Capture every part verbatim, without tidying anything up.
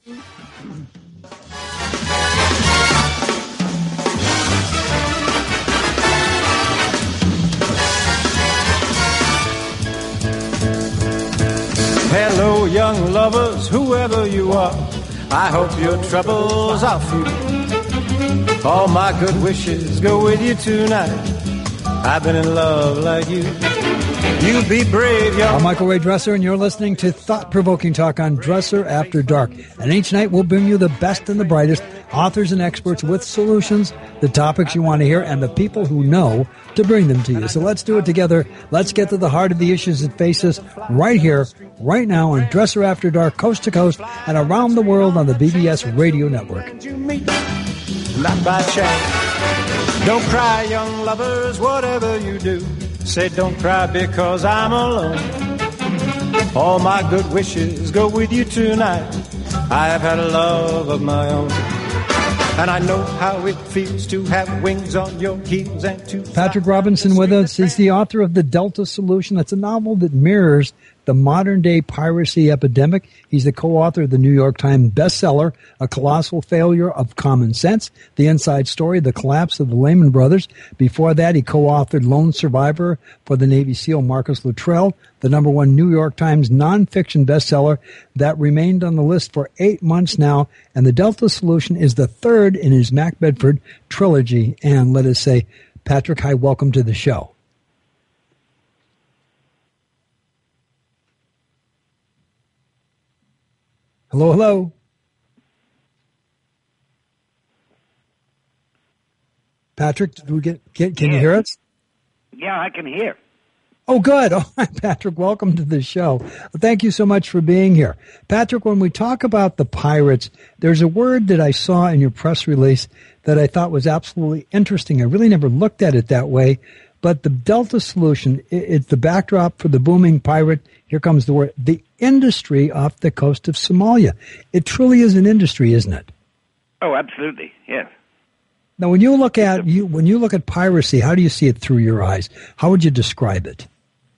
Hello, young lovers, whoever you are, I hope your troubles are few. All my good wishes go with you tonight. I've been in love like you. You be brave, young. I'm Michael Ray Dresser, and you're listening to Thought-Provoking Talk on Dresser After Dark. And each night we'll bring you the best and the brightest authors and experts with solutions, the topics you want to hear, and the people who know to bring them to you. So let's do it together. Let's get to the heart of the issues that face us right here, right now on Dresser After Dark, coast to coast, and around the world on the B B S Radio Network. Not by chance. Don't cry, young lovers, whatever you do. Say don't cry because I'm alone. All my good wishes go with you tonight. I have had a love of my own. And I know how it feels to have wings on your heels and to... Patrick Robinson with us. He's the author of The Delta Solution. That's a novel that mirrors the modern-day piracy epidemic. He's the co-author of the New York Times bestseller, A Colossal Failure of Common Sense, The Inside Story, The Collapse of the Lehman Brothers. Before that, he co-authored Lone Survivor for the Navy SEAL Marcus Luttrell, the number one New York Times nonfiction bestseller that remained on the list for eight months now. And The Delta Solution is the third in his Mac Bedford trilogy. And let us say, Patrick, hi, welcome to the show. Hello, hello. Patrick, did we get, get can yeah. you hear us? Yeah, I can hear. Oh, good. All right, Patrick, welcome to the show. Thank you so much for being here. Patrick, when we talk about the pirates, there's a word that I saw in your press release that I thought was absolutely interesting. I really never looked at it that way. But the Delta Solution, it's the backdrop for the booming pirate, here comes the word, the industry off the coast of Somalia. It truly is an industry, isn't it? Oh, absolutely, yes. Now, when you look at you when you look at piracy, how do you see it through your eyes? How would you describe it?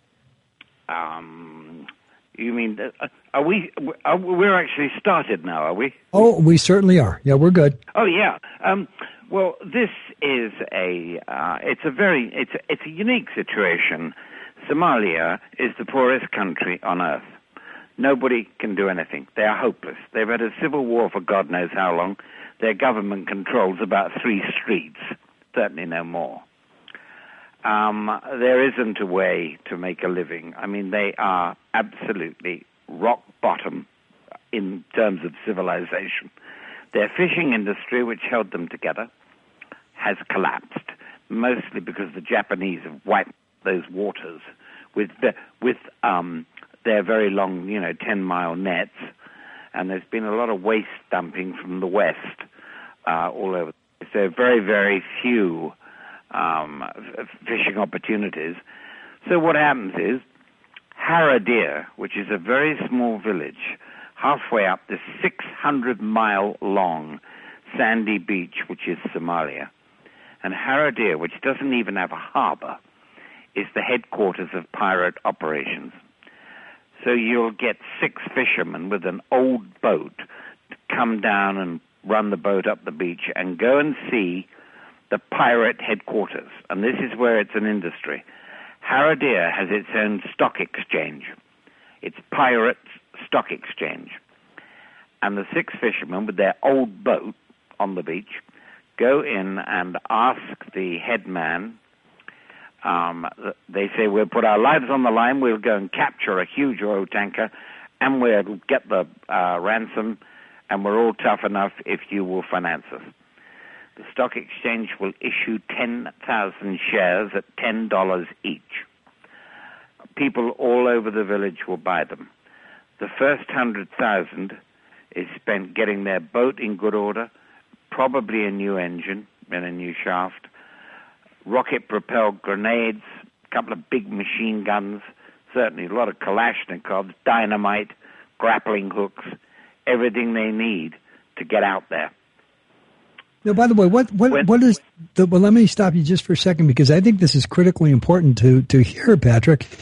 Um, you mean, uh, are we, are, we're actually started now, are we? Oh, we certainly are. Yeah, we're good. Oh, yeah. Um, well, this is a, uh, it's a very, it's, it's a unique situation. Somalia is the poorest country on earth. Nobody can do anything. They are hopeless. They've had a civil war for God knows how long. Their government controls about three streets, certainly no more. Um, there isn't a way to make a living. I mean, they are absolutely rock bottom in terms of civilization. Their fishing industry, which held them together, has collapsed, mostly because the Japanese have wiped those waters with the, with um, their very long, you know, ten-mile nets, and there's been a lot of waste dumping from the west uh, all over. There are very, very few um, f- fishing opportunities. So what happens is Haradir, which is a very small village, halfway up this six hundred mile long sandy beach, which is Somalia, and Haradir, which doesn't even have a harbor, is the headquarters of pirate operations. So you'll get six fishermen with an old boat to come down and run the boat up the beach and go and see the pirate headquarters. And this is where it's an industry. Haradir has its own stock exchange. It's Pirates Stock Exchange. And the six fishermen with their old boat on the beach go in and ask the headman, um, they say, we'll put our lives on the line, we'll go and capture a huge oil tanker, and we'll get the uh, ransom, and we're all tough enough if you will finance us. The stock exchange will issue ten thousand shares at ten dollars each. People all over the village will buy them. The first one hundred thousand is spent getting their boat in good order, probably a new engine and a new shaft, rocket-propelled grenades, a couple of big machine guns, certainly a lot of Kalashnikovs, dynamite, grappling hooks, everything they need to get out there. Now, by the way, what what when, what is the? Well, let me stop you just for a second because I think this is critically important to to hear, Patrick.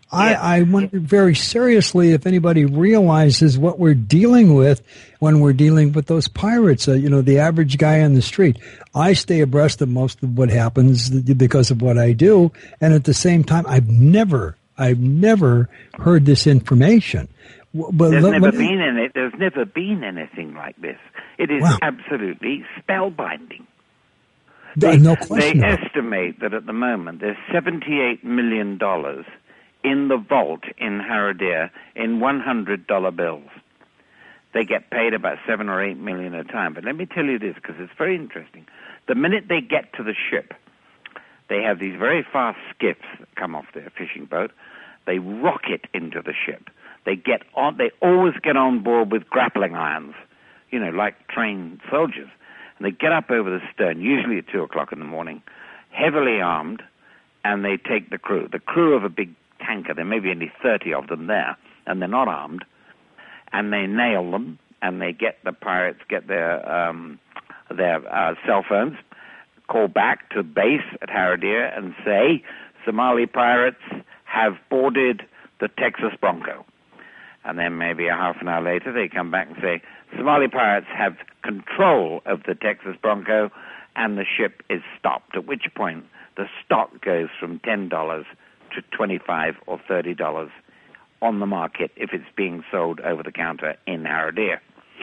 I, Yeah. I wonder very seriously if anybody realizes what we're dealing with when we're dealing with those pirates. Uh, you know, the average guy on the street. I stay abreast of most of what happens because of what I do, and at the same time, I've never, I've never heard this information. But there's let, never let me, been any, There's never been anything like this. It is wow. absolutely spellbinding. They, They, no question. they estimate that at the moment there's seventy-eight million dollars in the vault in Harrodeer in one hundred dollar bills. They get paid about seven or eight million a time. But let me tell you this, because it's very interesting. The minute they get to the ship, they have these very fast skiffs that come off their fishing boat. They rocket into the ship. They get on. They always get on board with grappling irons, you know, like trained soldiers. And they get up over the stern, usually at two o'clock in the morning, heavily armed, and they take the crew. The crew of a big tanker, there may be only thirty of them there, and they're not armed, and they nail them, and they get the pirates, get their um, their uh, cell phones, call back to base at Harrodeer and say, Somali pirates have boarded the Texas Bronco. And then maybe a half an hour later they come back and say, Somali pirates have control of the Texas Bronco, and the ship is stopped, at which point the stock goes from ten dollars to twenty-five dollars or thirty dollars on the market if it's being sold over the counter in Harrodeer.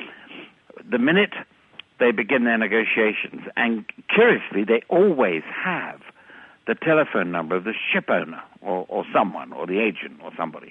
The minute they begin their negotiations, and curiously they always have the telephone number of the ship owner or, or someone, or the agent or somebody.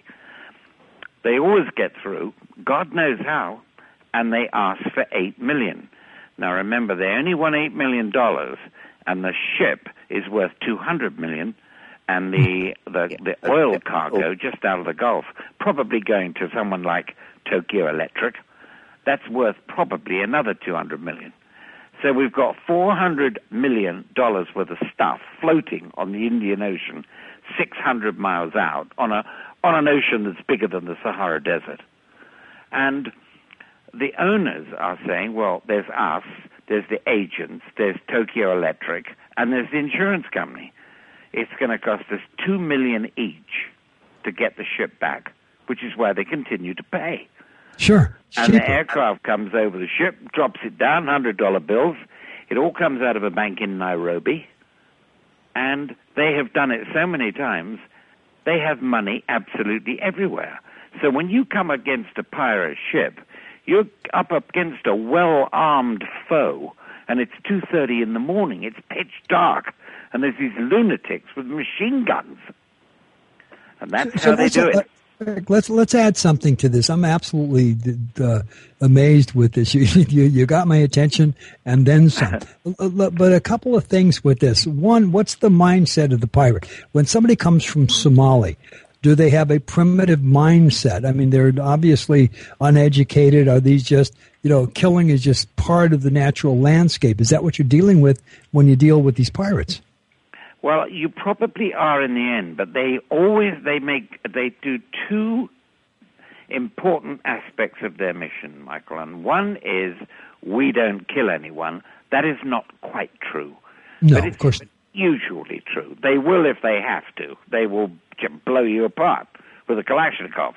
They always get through, God knows how, and they ask for eight million dollars. Now remember, they only won eight million dollars, and the ship is worth two hundred million dollars, and the, the, the oil cargo just out of the Gulf, probably going to someone like Tokyo Electric, that's worth probably another two hundred million dollars. So we've got four hundred million dollars worth of stuff floating on the Indian Ocean, six hundred miles out, on a on an ocean that's bigger than the Sahara Desert. And the owners are saying, well, there's us, there's the agents, there's Tokyo Electric, and there's the insurance company. It's going to cost us two million dollars each to get the ship back, which is why they continue to pay. Sure. And the aircraft comes over the ship, drops it down, one hundred dollar bills. It all comes out of a bank in Nairobi. And they have done it so many times, they have money absolutely everywhere. So when you come against a pirate ship, you're up against a well-armed foe, and it's two thirty in the morning. It's pitch dark, and there's these lunatics with machine guns. And that's so, how so they do it. Uh, Let's let's add something to this. I'm absolutely uh, amazed with this. You, you you got my attention, and then some. But a couple of things with this. One, what's the mindset of the pirate when somebody comes from Somali? Do they have a primitive mindset? I mean, they're obviously uneducated. Are these just, you know, killing is just part of the natural landscape? Is that what you're dealing with when you deal with these pirates? Well, you probably are in the end, but they always, they make, they do two important aspects of their mission, Michael. And one is, we don't kill anyone. That is not quite true. No, but it's of course. usually true. They will if they have to. They will blow you apart with a Kalashnikov.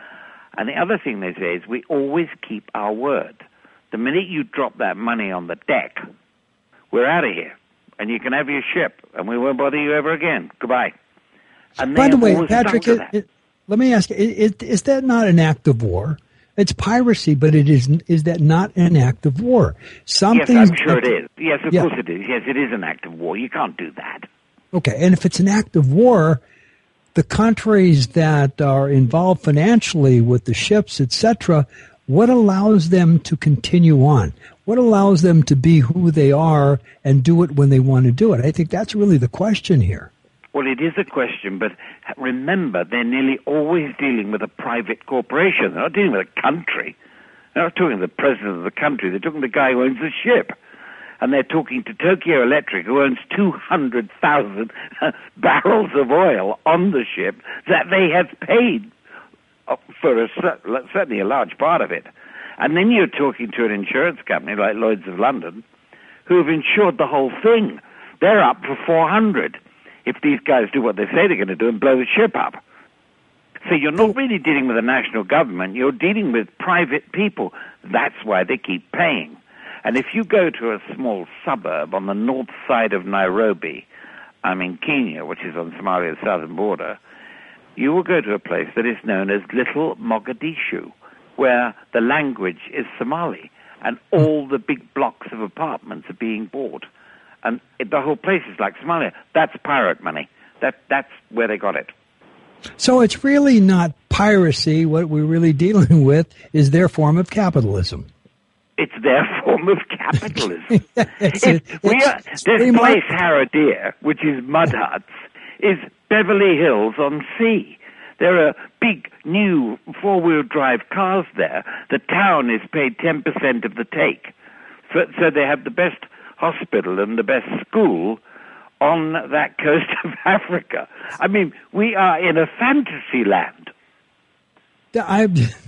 And the other thing they say is, we always keep our word. The minute you drop that money on the deck, we're out of here. And you can have your ship, and we won't bother you ever again. Goodbye. And by the way, Patrick, it, it, let me ask you, it, is that not an act of war? It's piracy, but it is is that not an act of war? Something, yes, I'm sure it is. Yes, of yeah. course it is. Yes, it is an act of war. You can't do that. Okay, and if it's an act of war, the countries that are involved financially with the ships, et cetera, what allows them to continue on? What allows them to be who they are and do it when they want to do it? I think that's really the question here. Well, it is a question, but remember, they're nearly always dealing with a private corporation. They're not dealing with a country. They're not talking to the president of the country. They're talking to the guy who owns the ship. And they're talking to Tokyo Electric, who owns two hundred thousand barrels of oil on the ship that they have paid for a, certainly a large part of it. And then you're talking to an insurance company like Lloyd's of London, who have insured the whole thing. They're up for four hundred if these guys do what they say they're going to do and blow the ship up. So you're not really dealing with a national government, you're dealing with private people. That's why they keep paying. And if you go to a small suburb on the north side of Nairobi, I'm in Kenya, which is on Somalia's southern border, you will go to a place that is known as Little Mogadishu, where the language is Somali, and all the big blocks of apartments are being bought. And it, the whole place is like Somalia. That's pirate money. That That's where they got it. So it's really not piracy. What we're really dealing with is their form of capitalism. It's their form of capitalism. it's, it, it's, we are, it's this much- place, Harradeer, which is mud huts, is Beverly Hills on sea. There are big, new four-wheel drive cars there. The town is paid ten percent of the take. So, so they have the best hospital and the best school on that coast of Africa. I mean, we are in a fantasy land. I,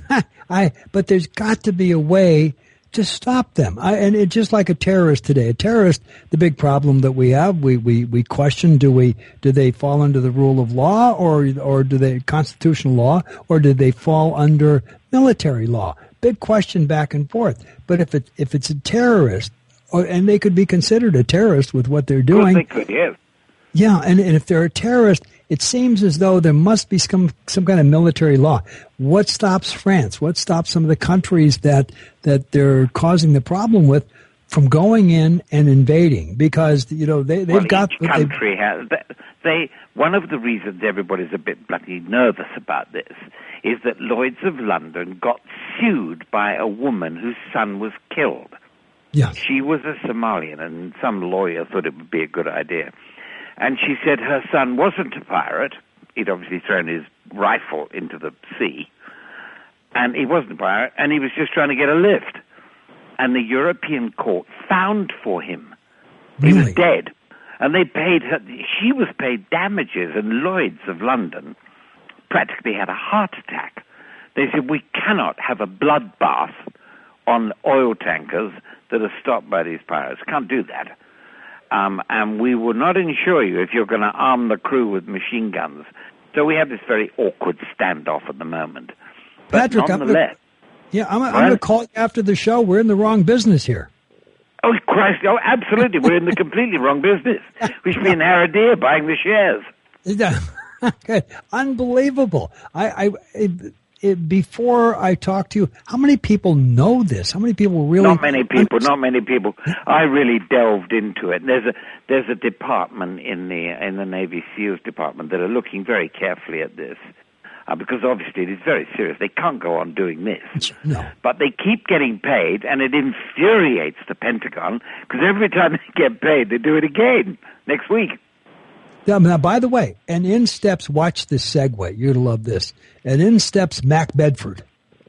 I, but there's got to be a way to stop them. I, and it's just like a terrorist today. A terrorist, the big problem that we have, we, we, we question, do we, do they fall under the rule of law or, or do they constitutional law or do they fall under military law? Big question back and forth. But if it, if it's a terrorist, or, and they could be considered a terrorist with what they're doing. Of course they could, yes. Yeah, and, and if they're a terrorist, it seems as though there must be some some kind of military law. What stops France? What stops some of the countries that that they're causing the problem with from going in and invading? Because you know they they've well, got each country has they. One of the reasons everybody's a bit bloody nervous about this is that Lloyd's of London got sued by a woman whose son was killed. Yes. She was a Somalian, and some lawyer thought it would be a good idea. And she said her son wasn't a pirate. He'd obviously thrown his rifle into the sea. And he wasn't a pirate, and he was just trying to get a lift. And the European court found for him. He Really? was dead. And they paid her, she was paid damages, and Lloyd's of London practically had a heart attack. They said, we cannot have a bloodbath on oil tankers that are stopped by these pirates. Can't do that. Um, and we will not insure you if you're going to arm the crew with machine guns. So we have this very awkward standoff at the moment. But Patrick, nonetheless... I'm gonna, yeah, I'm, I'm going to call you after the show. We're in the wrong business here. Oh, Christ. Oh, absolutely. We're in the completely wrong business. We should be in Harradeer buying the shares. Good. Unbelievable. I, I it, it, before I talk to you, how many people know this? How many people really? Not many people. Not many people. I really delved into it. There's a there's a department in the in the Navy SEALs department that are looking very carefully at this, uh, because obviously it is very serious. They can't go on doing this. No. But they keep getting paid, and it infuriates the Pentagon because every time they get paid, they do it again next week. Now, now, by the way, and in steps, watch this segue. You're going to love this. And in steps, Mac Bedford.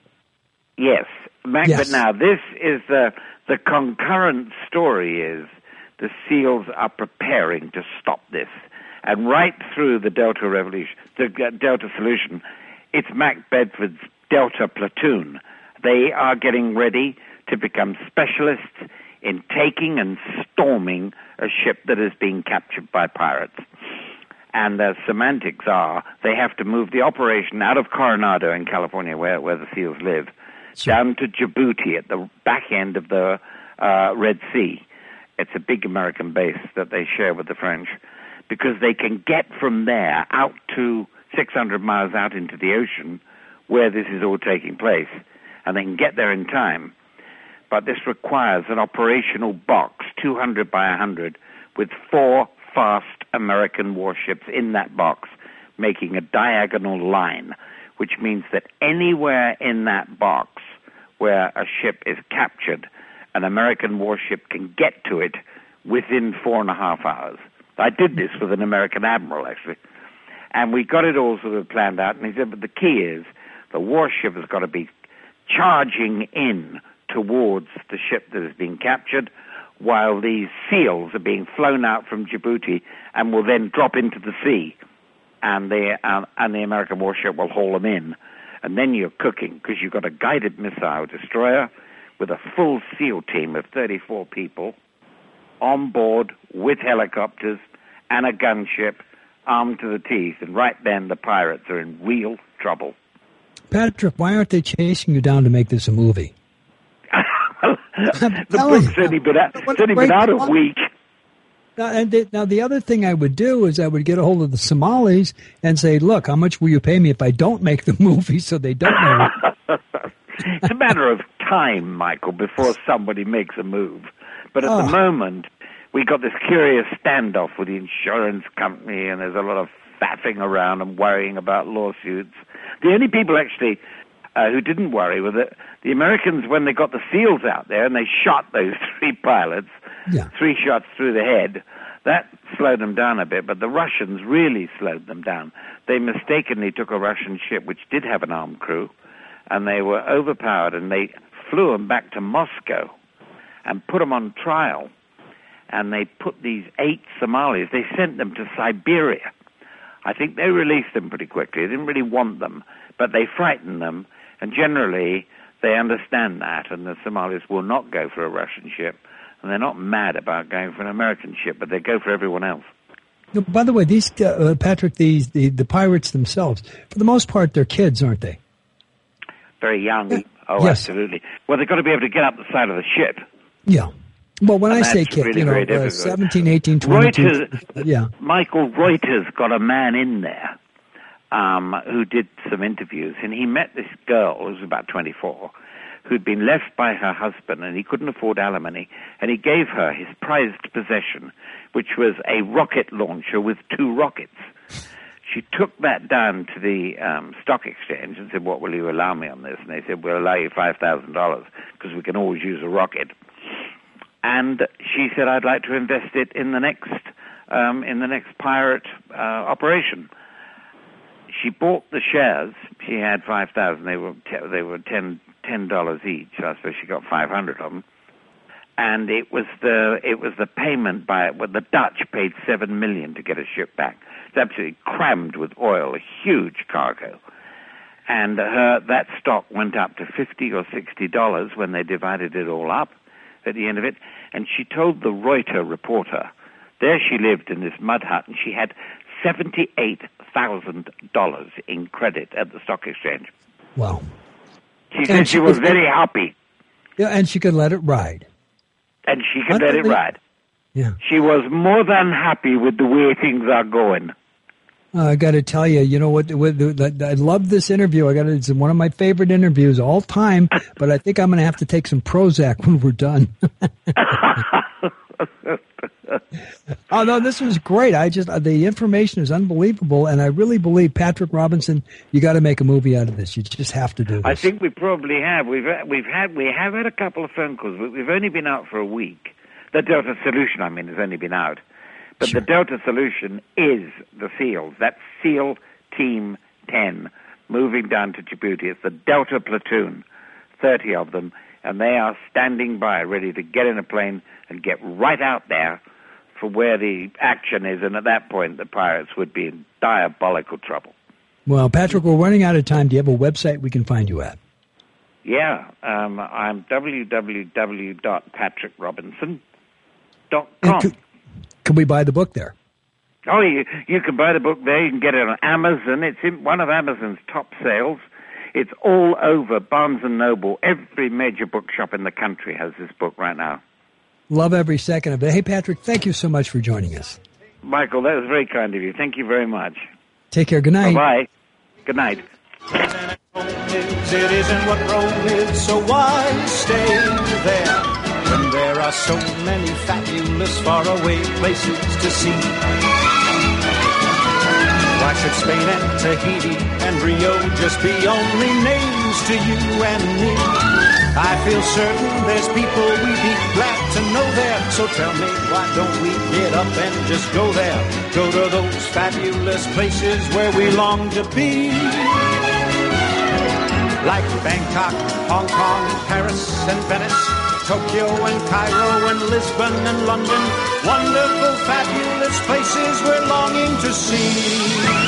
Yes. Mac, Yes. But now this is the, the concurrent story is the SEALs are preparing to stop this. And right through the Delta Revolution, the uh, Delta Solution, it's Mac Bedford's Delta Platoon. They are getting ready to become specialists in taking and storming a ship that is being captured by pirates. And the semantics are they have to move the operation out of Coronado in California, where, where the SEALs live, Sure. down to Djibouti at the back end of the uh, Red Sea. It's a big American base that they share with the French, because they can get from there out to six hundred miles out into the ocean where this is all taking place, and they can get there in time. But this requires an operational box, two hundred by one hundred, with four fast American warships in that box, making a diagonal line, which means that anywhere in that box where a ship is captured, an American warship can get to it within four and a half hours. I did this with an American admiral, actually. And we got it all sort of planned out, and he said, but the key is the warship has got to be charging in towards the ship that is being captured, while these SEALs are being flown out from Djibouti and will then drop into the sea, and the, uh, and the American warship will haul them in. And then you're cooking, because you've got a guided missile destroyer with a full SEAL team of thirty-four people on board with helicopters and a gunship armed to the teeth. And right then the pirates are in real trouble. Patrick, why aren't they chasing you down to make this a movie? The book's only been out, it's only been out a week. Now, and the, now, the other thing I would do is I would get a hold of the Somalis and say, look, how much will you pay me if I don't make the movie so they don't know? It's a matter of time, Michael, before somebody makes a move. But at oh. the moment, we got this curious standoff with the insurance company, and there's a lot of faffing around and worrying about lawsuits. The only people actually uh, who didn't worry were the, the Americans when they got the SEALs out there and they shot those three pilots, yeah. three shots through the head. That slowed them down a bit, but the Russians really slowed them down. They mistakenly took a Russian ship which did have an armed crew, and they were overpowered, and they flew them back to Moscow and put them on trial. And they put these eight Somalis, they sent them to Siberia. I think they released them pretty quickly. They didn't really want them, but they frightened them, and generally they understand that, and the Somalis will not go for a Russian ship, and they're not mad about going for an American ship, but they go for everyone else. No, by the way, these uh, Patrick, these the, the pirates themselves, for the most part, they're kids, aren't they? Very young. Yeah. Oh, yes. Absolutely. Well, they've got to be able to get up the side of the ship. Yeah. Well, when and I say kid, really you know, uh, seventeen, eighteen, twenty-two. Reuters, yeah. Michael Reuters got a man in there um, who did some interviews, and he met this girl who was about twenty-four, who'd been left by her husband, and he couldn't afford alimony, and he gave her his prized possession, which was a rocket launcher with two rockets. She took that down to the um, stock exchange and said, what will you allow me on this? And they said, we'll allow you five thousand dollars because we can always use a rocket. And she said, I'd like to invest it in the next um, in the next pirate uh, operation. She bought the shares. She had five thousand. They were te- they were ten ten dollars each. So I suppose she got five hundred of them. And it was the it was the payment by it. Well, the Dutch paid seven million to get a ship back. It's absolutely crammed with oil, a huge cargo. And her that stock went up to fifty or sixty dollars when they divided it all up at the end of it. And she told the Reuters reporter, there she lived in this mud hut, and she had seventy-eight thousand dollars in credit at the stock exchange. Wow. She said she, she was very happy. Yeah, and she could let it ride. And she could let it ride. Yeah. She was more than happy with the way things are going. Uh, I got to tell you, you know what, what? I love this interview. I got it's one of my favorite interviews all time. But I think I'm going to have to take some Prozac when we're done. Oh no, this was great. I just the information is unbelievable, and I really believe Patrick Robinson. You got to make a movie out of this. You just have to do this. I think we probably have. We've we've had we have had a couple of phone calls, but we've only been out for a week. The Delta Solution, I mean, has only been out. But sure. The Delta Solution is the SEALs. That's SEAL Team ten moving down to Djibouti. It's the Delta Platoon, thirty of them, and they are standing by, ready to get in a plane and get right out there for where the action is. And at that point, the pirates would be in diabolical trouble. Well, Patrick, we're running out of time. Do you have a website we can find you at? Yeah, um, I'm w w w dot patrick robinson dot com. Could, can we buy the book there? Oh, you, you can buy the book there. You can get it on Amazon. It's in one of Amazon's top sales. It's all over Barnes and Noble. Every major bookshop in the country has this book right now. Love every second of it. Hey, Patrick, thank you so much for joining us. Michael, that was very kind of you. Thank you very much. Take care. Good night. Bye-bye. Good night. It isn't what Rome is, so why stay there when there are so many fabulous faraway places to see? Why should Spain and Tahiti and Rio just be only names to you and me? I feel certain there's people we'd be glad to know there. So tell me, why don't we get up and just go there? Go to those fabulous places where we long to be. Like Bangkok, Hong Kong, Paris and Venice, Tokyo and Cairo and Lisbon and London. Wonderful, fabulous places we're longing to see.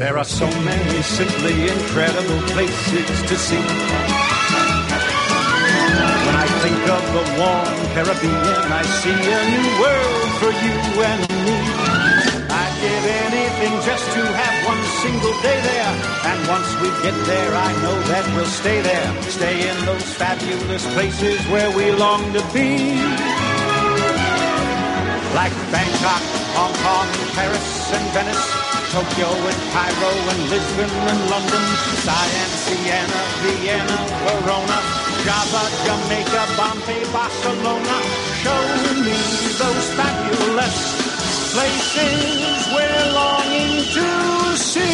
There are so many simply incredible places to see. When I think of the warm Caribbean, I see a new world for you and me. I'd give anything just to have one single day there. And once we get there, I know that we'll stay there. Stay in those fabulous places where we long to be. Like Bangkok, Hong Kong, Paris and Venice, Tokyo and Cairo and Lisbon and London, Siam, Siena, Vienna, Verona, Java, Jamaica, Bombay, Barcelona. Show me those fabulous places we're longing to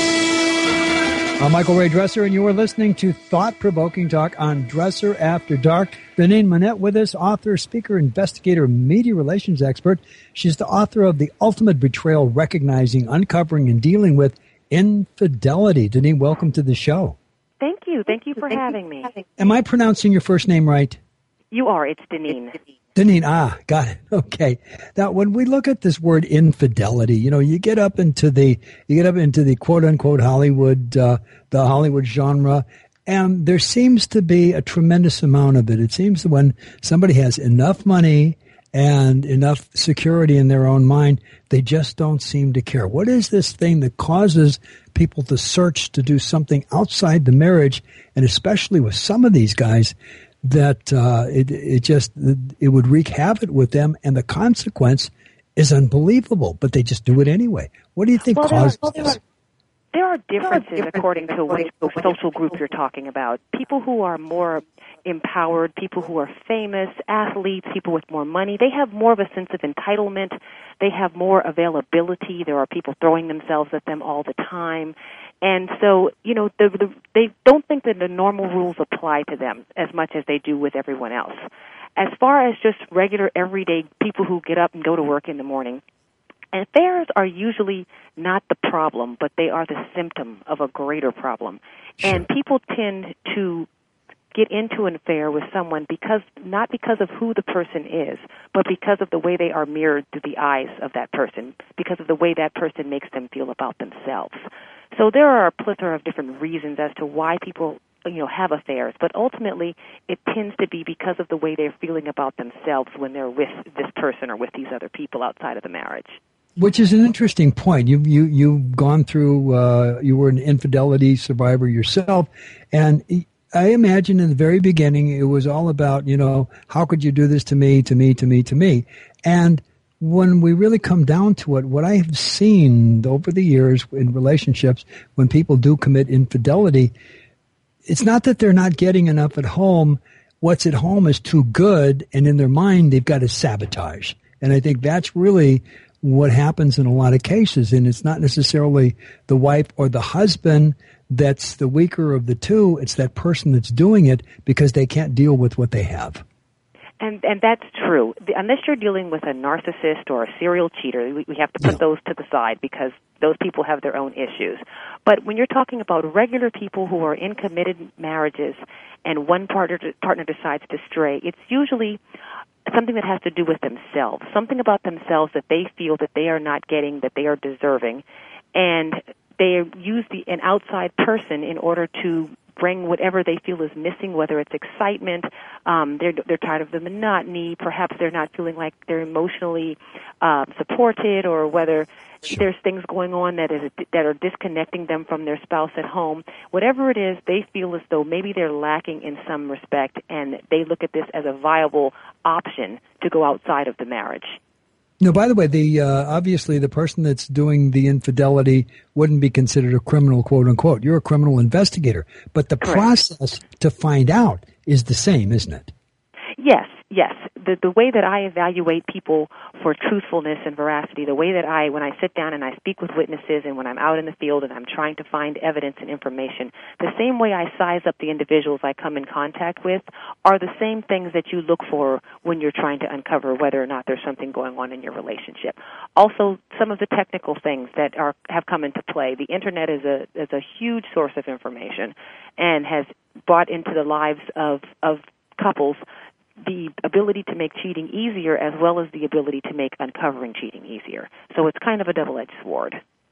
see. I'm Michael Ray Dresser, and you are listening to Thought-Provoking Talk on Dresser After Dark. Deneen Manette with us, author, speaker, investigator, media relations expert. She's the author of The Ultimate Betrayal, Recognizing, Uncovering, and Dealing with Infidelity. Deneen, welcome to the show. Thank you. Thank you for having me. Am I pronouncing your first name right? You are. It's Deneen. Deneen, ah, got it. Okay. Now, when we look at this word infidelity, you know, you get up into the, you get up into the quote unquote Hollywood, uh, the Hollywood genre, and there seems to be a tremendous amount of it. It seems that when somebody has enough money and enough security in their own mind, they just don't seem to care. What is this thing that causes people to search to do something outside the marriage, and especially with some of these guys, that uh, it it just it would wreak havoc with them, and the consequence is unbelievable. But they just do it anyway. What do you think well, causes there are, this? There are differences according to which social group you're talking about. People who are more empowered, people who are famous, athletes, people with more money, they have more of a sense of entitlement. They have more availability. There are people throwing themselves at them all the time. And so, you know, the, the, they don't think that the normal rules apply to them as much as they do with everyone else. As far as just regular, everyday people who get up and go to work in the morning, affairs are usually not the problem, but they are the symptom of a greater problem. Sure. And people tend to get into an affair with someone because not because of who the person is, but because of the way they are mirrored through the eyes of that person, because of the way that person makes them feel about themselves. So there are a plethora of different reasons as to why people, you know, have affairs, but ultimately it tends to be because of the way they're feeling about themselves when they're with this person or with these other people outside of the marriage. Which is an interesting point. You you you've gone through. Uh, you were an infidelity survivor yourself, and I imagine in the very beginning it was all about, you know, how could you do this to me, to me, to me, to me, and when we really come down to it, what I have seen over the years in relationships, when people do commit infidelity, it's not that they're not getting enough at home. What's at home is too good, and in their mind, they've got to sabotage. And I think that's really what happens in a lot of cases. And it's not necessarily the wife or the husband that's the weaker of the two. It's that person that's doing it because they can't deal with what they have. And and that's true. The, unless you're dealing with a narcissist or a serial cheater, we, we have to put yeah. those to the side because those people have their own issues. But when you're talking about regular people who are in committed marriages and one partner partner decides to stray, it's usually something that has to do with themselves, something about themselves that they feel that they are not getting, that they are deserving, and they use the an outside person in order to bring whatever they feel is missing, whether it's excitement, um, they're they're tired of the monotony, perhaps they're not feeling like they're emotionally uh, supported, or whether sure. there's things going on that is that are disconnecting them from their spouse at home. Whatever it is, they feel as though maybe they're lacking in some respect, and they look at this as a viable option to go outside of the marriage. No, by the way, the uh, obviously the person that's doing the infidelity wouldn't be considered a criminal, quote unquote. You're a criminal investigator, but the Correct. process to find out is the same, isn't it? Yes, yes. The the way that I evaluate people for truthfulness and veracity, the way that I, when I sit down and I speak with witnesses and when I'm out in the field and I'm trying to find evidence and information, the same way I size up the individuals I come in contact with are the same things that you look for when you're trying to uncover whether or not there's something going on in your relationship. Also, some of the technical things that are have come into play. The Internet is a is a huge source of information and has brought into the lives of, of couples the ability to make cheating easier as well as the ability to make uncovering cheating easier. So it's kind of a double-edged sword.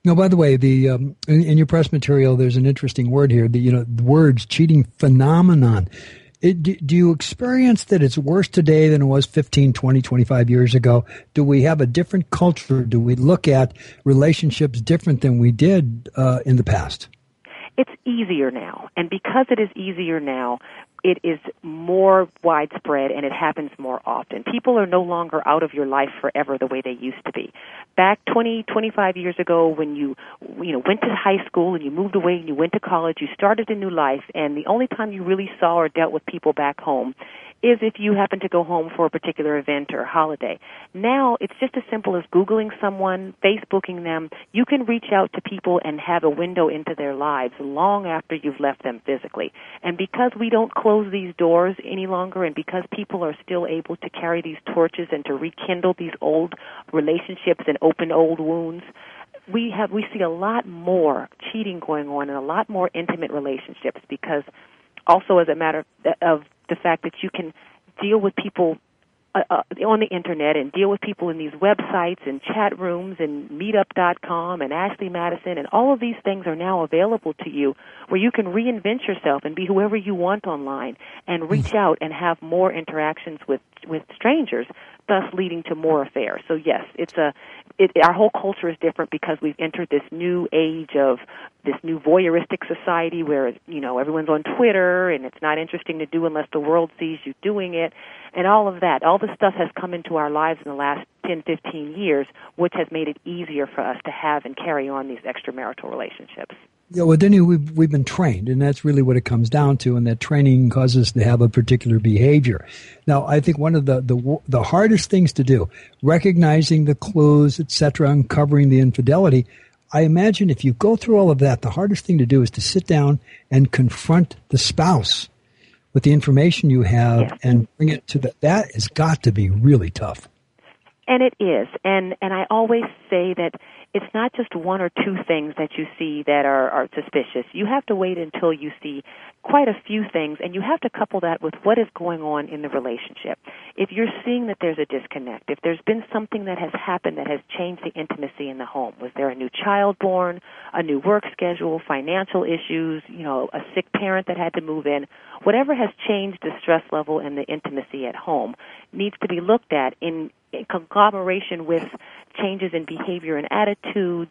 No, by the way, the um, in, in your press material, there's an interesting word here. The you know the words cheating phenomenon. It, do, do you experience that it's worse today than it was fifteen, twenty, twenty-five years ago? Do we have a different culture? Do we look at relationships different than we did uh, in the past? It's easier now, and because it is easier now, it is more widespread and it happens more often. People are no longer out of your life forever the way they used to be. Back twenty, twenty-five years ago when you, you know, went to high school and you moved away and you went to college, you started a new life, and the only time you really saw or dealt with people back home is if you happen to go home for a particular event or holiday. Now, it's just as simple as Googling someone, Facebooking them. You can reach out to people and have a window into their lives long after you've left them physically. And because we don't close these doors any longer, and because people are still able to carry these torches and to rekindle these old relationships and open old wounds, we have we see a lot more cheating going on and a lot more intimate relationships, because also as a matter of the fact that you can deal with people uh, uh, on the internet and deal with people in these websites and chat rooms and meetup dot com and Ashley Madison, and all of these things are now available to you where you can reinvent yourself and be whoever you want online and reach out and have more interactions with, with strangers, thus leading to more affairs. So yes, it's a it, our whole culture is different because we've entered this new age of this new voyeuristic society where, you know, everyone's on Twitter and it's not interesting to do unless the world sees you doing it, and all of that. All this stuff has come into our lives in the last ten, fifteen years, which has made it easier for us to have and carry on these extramarital relationships. Yeah, well, Denny, we've, we've been trained, and that's really what it comes down to, and that training causes us to have a particular behavior. Now, I think one of the, the, the hardest things to do, recognizing the clues, et cetera, uncovering the infidelity, I imagine if you go through all of that, the hardest thing to do is to sit down and confront the spouse with the information you have yeah. and bring it to the, that has got to be really tough. And it is, and, and I always say that it's not just one or two things that you see that are, are suspicious. You have to wait until you see quite a few things, and you have to couple that with what is going on in the relationship. If you're seeing that there's a disconnect, if there's been something that has happened that has changed the intimacy in the home, was there a new child born, a new work schedule, financial issues, you know, a sick parent that had to move in, whatever has changed the stress level and the intimacy at home needs to be looked at in, in conglomeration with changes in behavior and attitudes,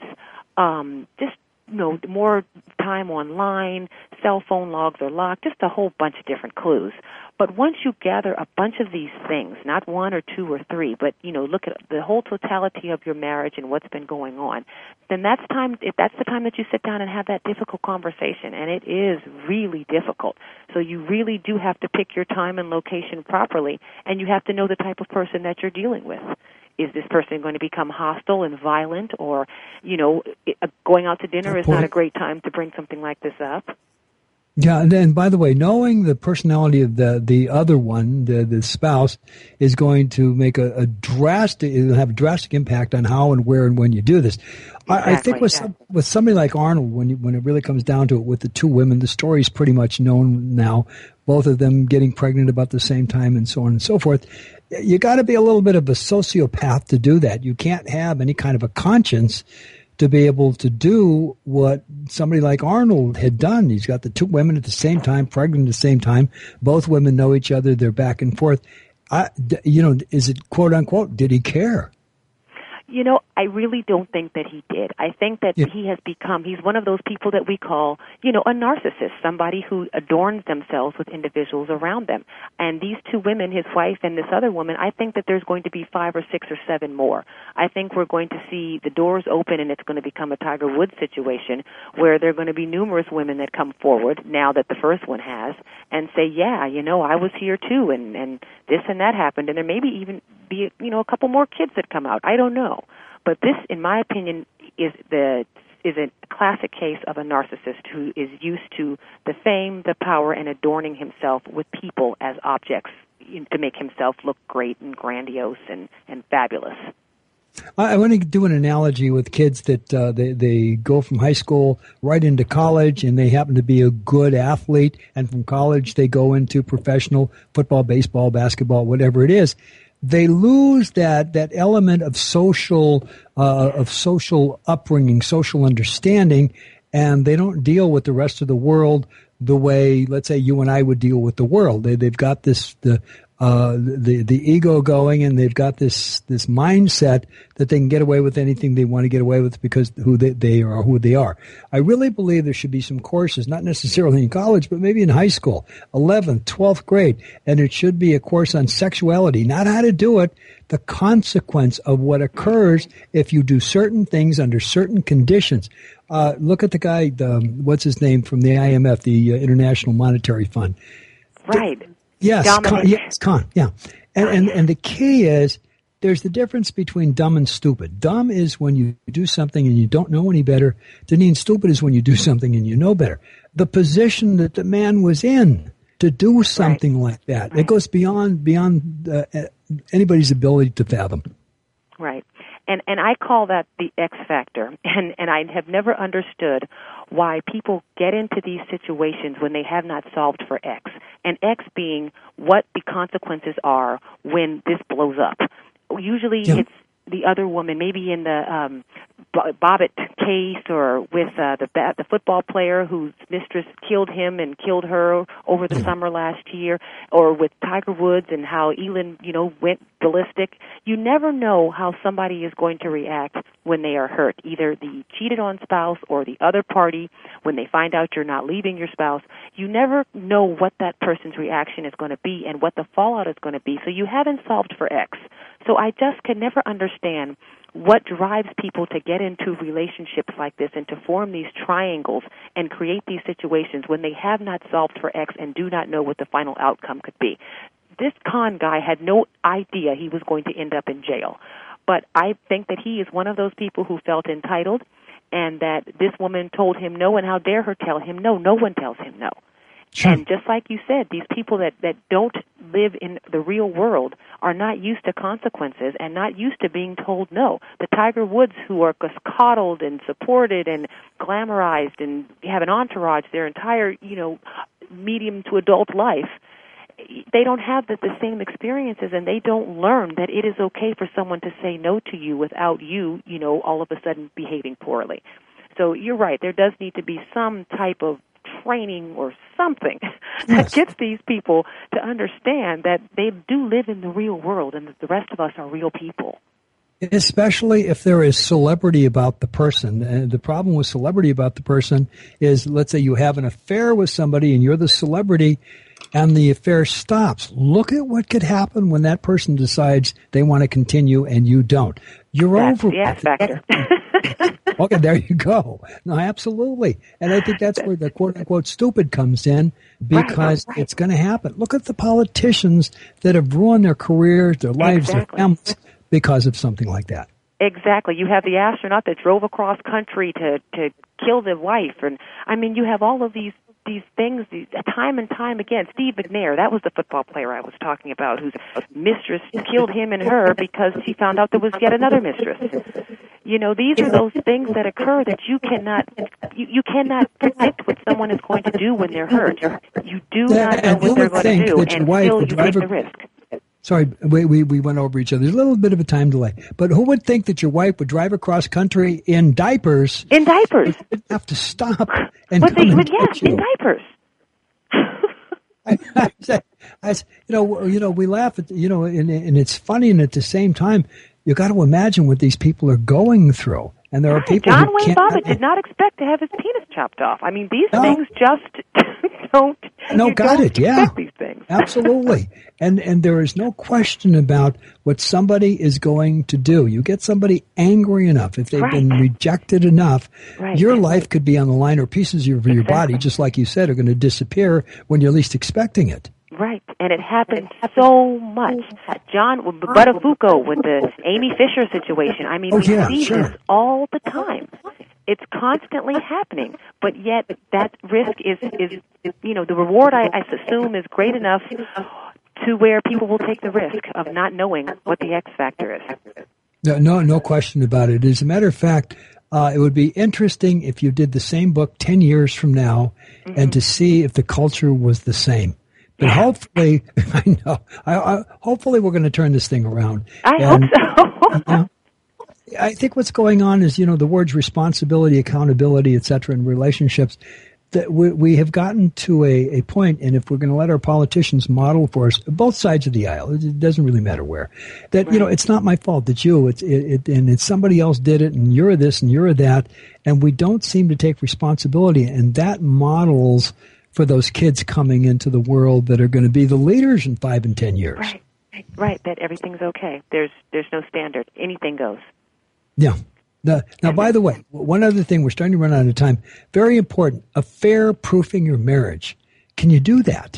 um, just, you know, more time online, cell phone logs are locked, just a whole bunch of different clues. But once you gather a bunch of these things, not one or two or three, but, you know, look at the whole totality of your marriage and what's been going on, then that's time. That's the time that you sit down and have that difficult conversation, and it is really difficult. So you really do have to pick your time and location properly, and you have to know the type of person that you're dealing with. Is this person going to become hostile and violent, or, you know, going out to dinner is not a great time to bring something like this up? Yeah, and then, by the way, knowing the personality of the, the other one, the, the spouse, is going to make a, a drastic, it'll have a drastic impact on how and where and when you do this. Exactly, I, I think with, yeah. some, with somebody like Arnold, when you, when it really comes down to it, with the two women, the story's pretty much known now, both of them getting pregnant about the same time and so on and so forth. You got to be a little bit of a sociopath to do that. You can't have any kind of a conscience to be able to do what somebody like Arnold had done. He's got the two women at the same time, pregnant at the same time. Both women know each other. They're back and forth. I, you know, is it quote unquote, did he care? You know, I really don't think that he did. I think that yeah. he has become, he's one of those people that we call, you know, a narcissist, somebody who adorns themselves with individuals around them. And these two women, his wife and this other woman, I think that there's going to be five or six or seven more. I think we're going to see the doors open and it's going to become a Tiger Woods situation where there are going to be numerous women that come forward, now that the first one has, and say, yeah, you know, I was here too, and, and this and that happened. And there may be even be, you know, a couple more kids that come out. I don't know. But this, in my opinion, is the is a classic case of a narcissist who is used to the fame, the power, and adorning himself with people as objects to make himself look great and grandiose and, and fabulous. I want to do an analogy with kids that uh, they, they go from high school right into college, and they happen to be a good athlete, and from college they go into professional football, baseball, basketball, whatever it is. they lose that that element of social uh, of social upbringing, social understanding, and they don't deal with the rest of the world the way, let's say, you and I would deal with the world. They they've got this the uh, the the ego going, and they've got this this mindset that they can get away with anything they want to get away with because who they, they are, who they are. I really believe there should be some courses, not necessarily in college, but maybe in high school, eleventh, twelfth grade, and it should be a course on sexuality, not how to do it, the consequence of what occurs if you do certain things under certain conditions. Uh, look at the guy, the, what's his name, from the I M F, the uh, International Monetary Fund. Right. The, yes, Con, yes, Con, yeah. And, and, and the key is there's the difference between dumb and stupid. Dumb is when you do something and you don't know any better. Deneen, stupid is when you do something and you know better. The position that the man was in to do something right. like that, right. it goes beyond beyond uh, anybody's ability to fathom. Right. And and I call that the X factor. And and I have never understood why people get into these situations when they have not solved for X. And X being what the consequences are when this blows up. Usually yeah. it's the other woman, maybe in the um, Bobbitt case, or with uh, the bat, the football player whose mistress killed him and killed her over the summer last year, or with Tiger Woods and how Elin, you know, went ballistic. You never know how somebody is going to react when they are hurt, either the cheated on spouse or the other party when they find out you're not leaving your spouse. You never know what that person's reaction is going to be and what the fallout is going to be. So you haven't solved for X. So I just can never understand what drives people to get into relationships like this and to form these triangles and create these situations when they have not solved for X and do not know what the final outcome could be. This Con guy had no idea he was going to end up in jail. But I think that he is one of those people who felt entitled, and that this woman told him no, and how dare her tell him no? No one tells him no. Sure. And just like you said, these people that, that don't live in the real world are not used to consequences and not used to being told no. The Tiger Woods, who are just coddled and supported and glamorized and have an entourage their entire, you know, medium to adult life, they don't have the, the same experiences, and they don't learn that it is okay for someone to say no to you without you, you know, all of a sudden behaving poorly. So you're right. There does need to be some type of training or something that yes. gets these people to understand that they do live in the real world and that the rest of us are real people. Especially if there is celebrity about the person. And the problem with celebrity about the person is, let's say you have an affair with somebody and you're the celebrity and the affair stops. Look at what could happen when that person decides they want to continue and you don't. You're That's over. The X factor. Okay, there you go. No, absolutely. And I think that's where the quote-unquote stupid comes in, because right, right. it's going to happen. Look at the politicians that have ruined their careers, their lives, exactly. their families because of something like that. Exactly. You have the astronaut that drove across country to, to kill the wife. And, I mean, you have all of these these things these, time and time again. Steve McNair, that was the football player I was talking about, whose mistress killed him and her because she found out there was yet another mistress. You know, these are those things that occur that you cannot you, you cannot predict what someone is going to do when they're hurt. You do not know what they're going to do, and still you take the risk. Sorry, we, we we went over each other. There's a little bit of a time delay. But who would think that your wife would drive across country in diapers? In diapers. You'd have to stop and but come they, and but yes, you. in diapers. I, I, said, I said, you know, you know, we laugh at, you know, and, and it's funny, and at the same time, you got to imagine what these people are going through. And there right. are people John who Wayne can't. Bobbitt did not expect to have his penis chopped off. I mean, these no. things just don't. No, you got don't it. Yeah, these things. Absolutely. And and there is no question about what somebody is going to do. You get somebody angry enough, if they've right. been rejected enough, right. your life could be on the line, or pieces of your exactly. body, just like you said, are going to disappear when you're least expecting it. Right, and it happens so much. John Buttafuoco with the Amy Fisher situation. I mean, oh, we yeah, see sure. this all the time. It's constantly happening, but yet that risk is, is, is you know, the reward, I, I assume, is great enough to where people will take the risk of not knowing what the X factor is. No, no, no question about it. As a matter of fact, Uh, it would be interesting if you did the same book ten years from now mm-hmm. and to see if the culture was the same. But hopefully, I know, I, I, hopefully we're going to turn this thing around. I and, hope so. you know, I think what's going on is, you know, the words responsibility, accountability, et cetera, in relationships, that we, we have gotten to a, a point, and if we're going to let our politicians model for us, both sides of the aisle, it doesn't really matter where, that, right. you know, it's not my fault, it's you, it's, it, it, and it's somebody else did it, and you're this, and you're that, and we don't seem to take responsibility, and that models for those kids coming into the world that are going to be the leaders in five and ten years. Right, right, right, that everything's okay. There's, there's no standard. Anything goes. Yeah. The, now, by the way, one other thing, we're starting to run out of time. Very important, affair proofing your marriage. Can you do that?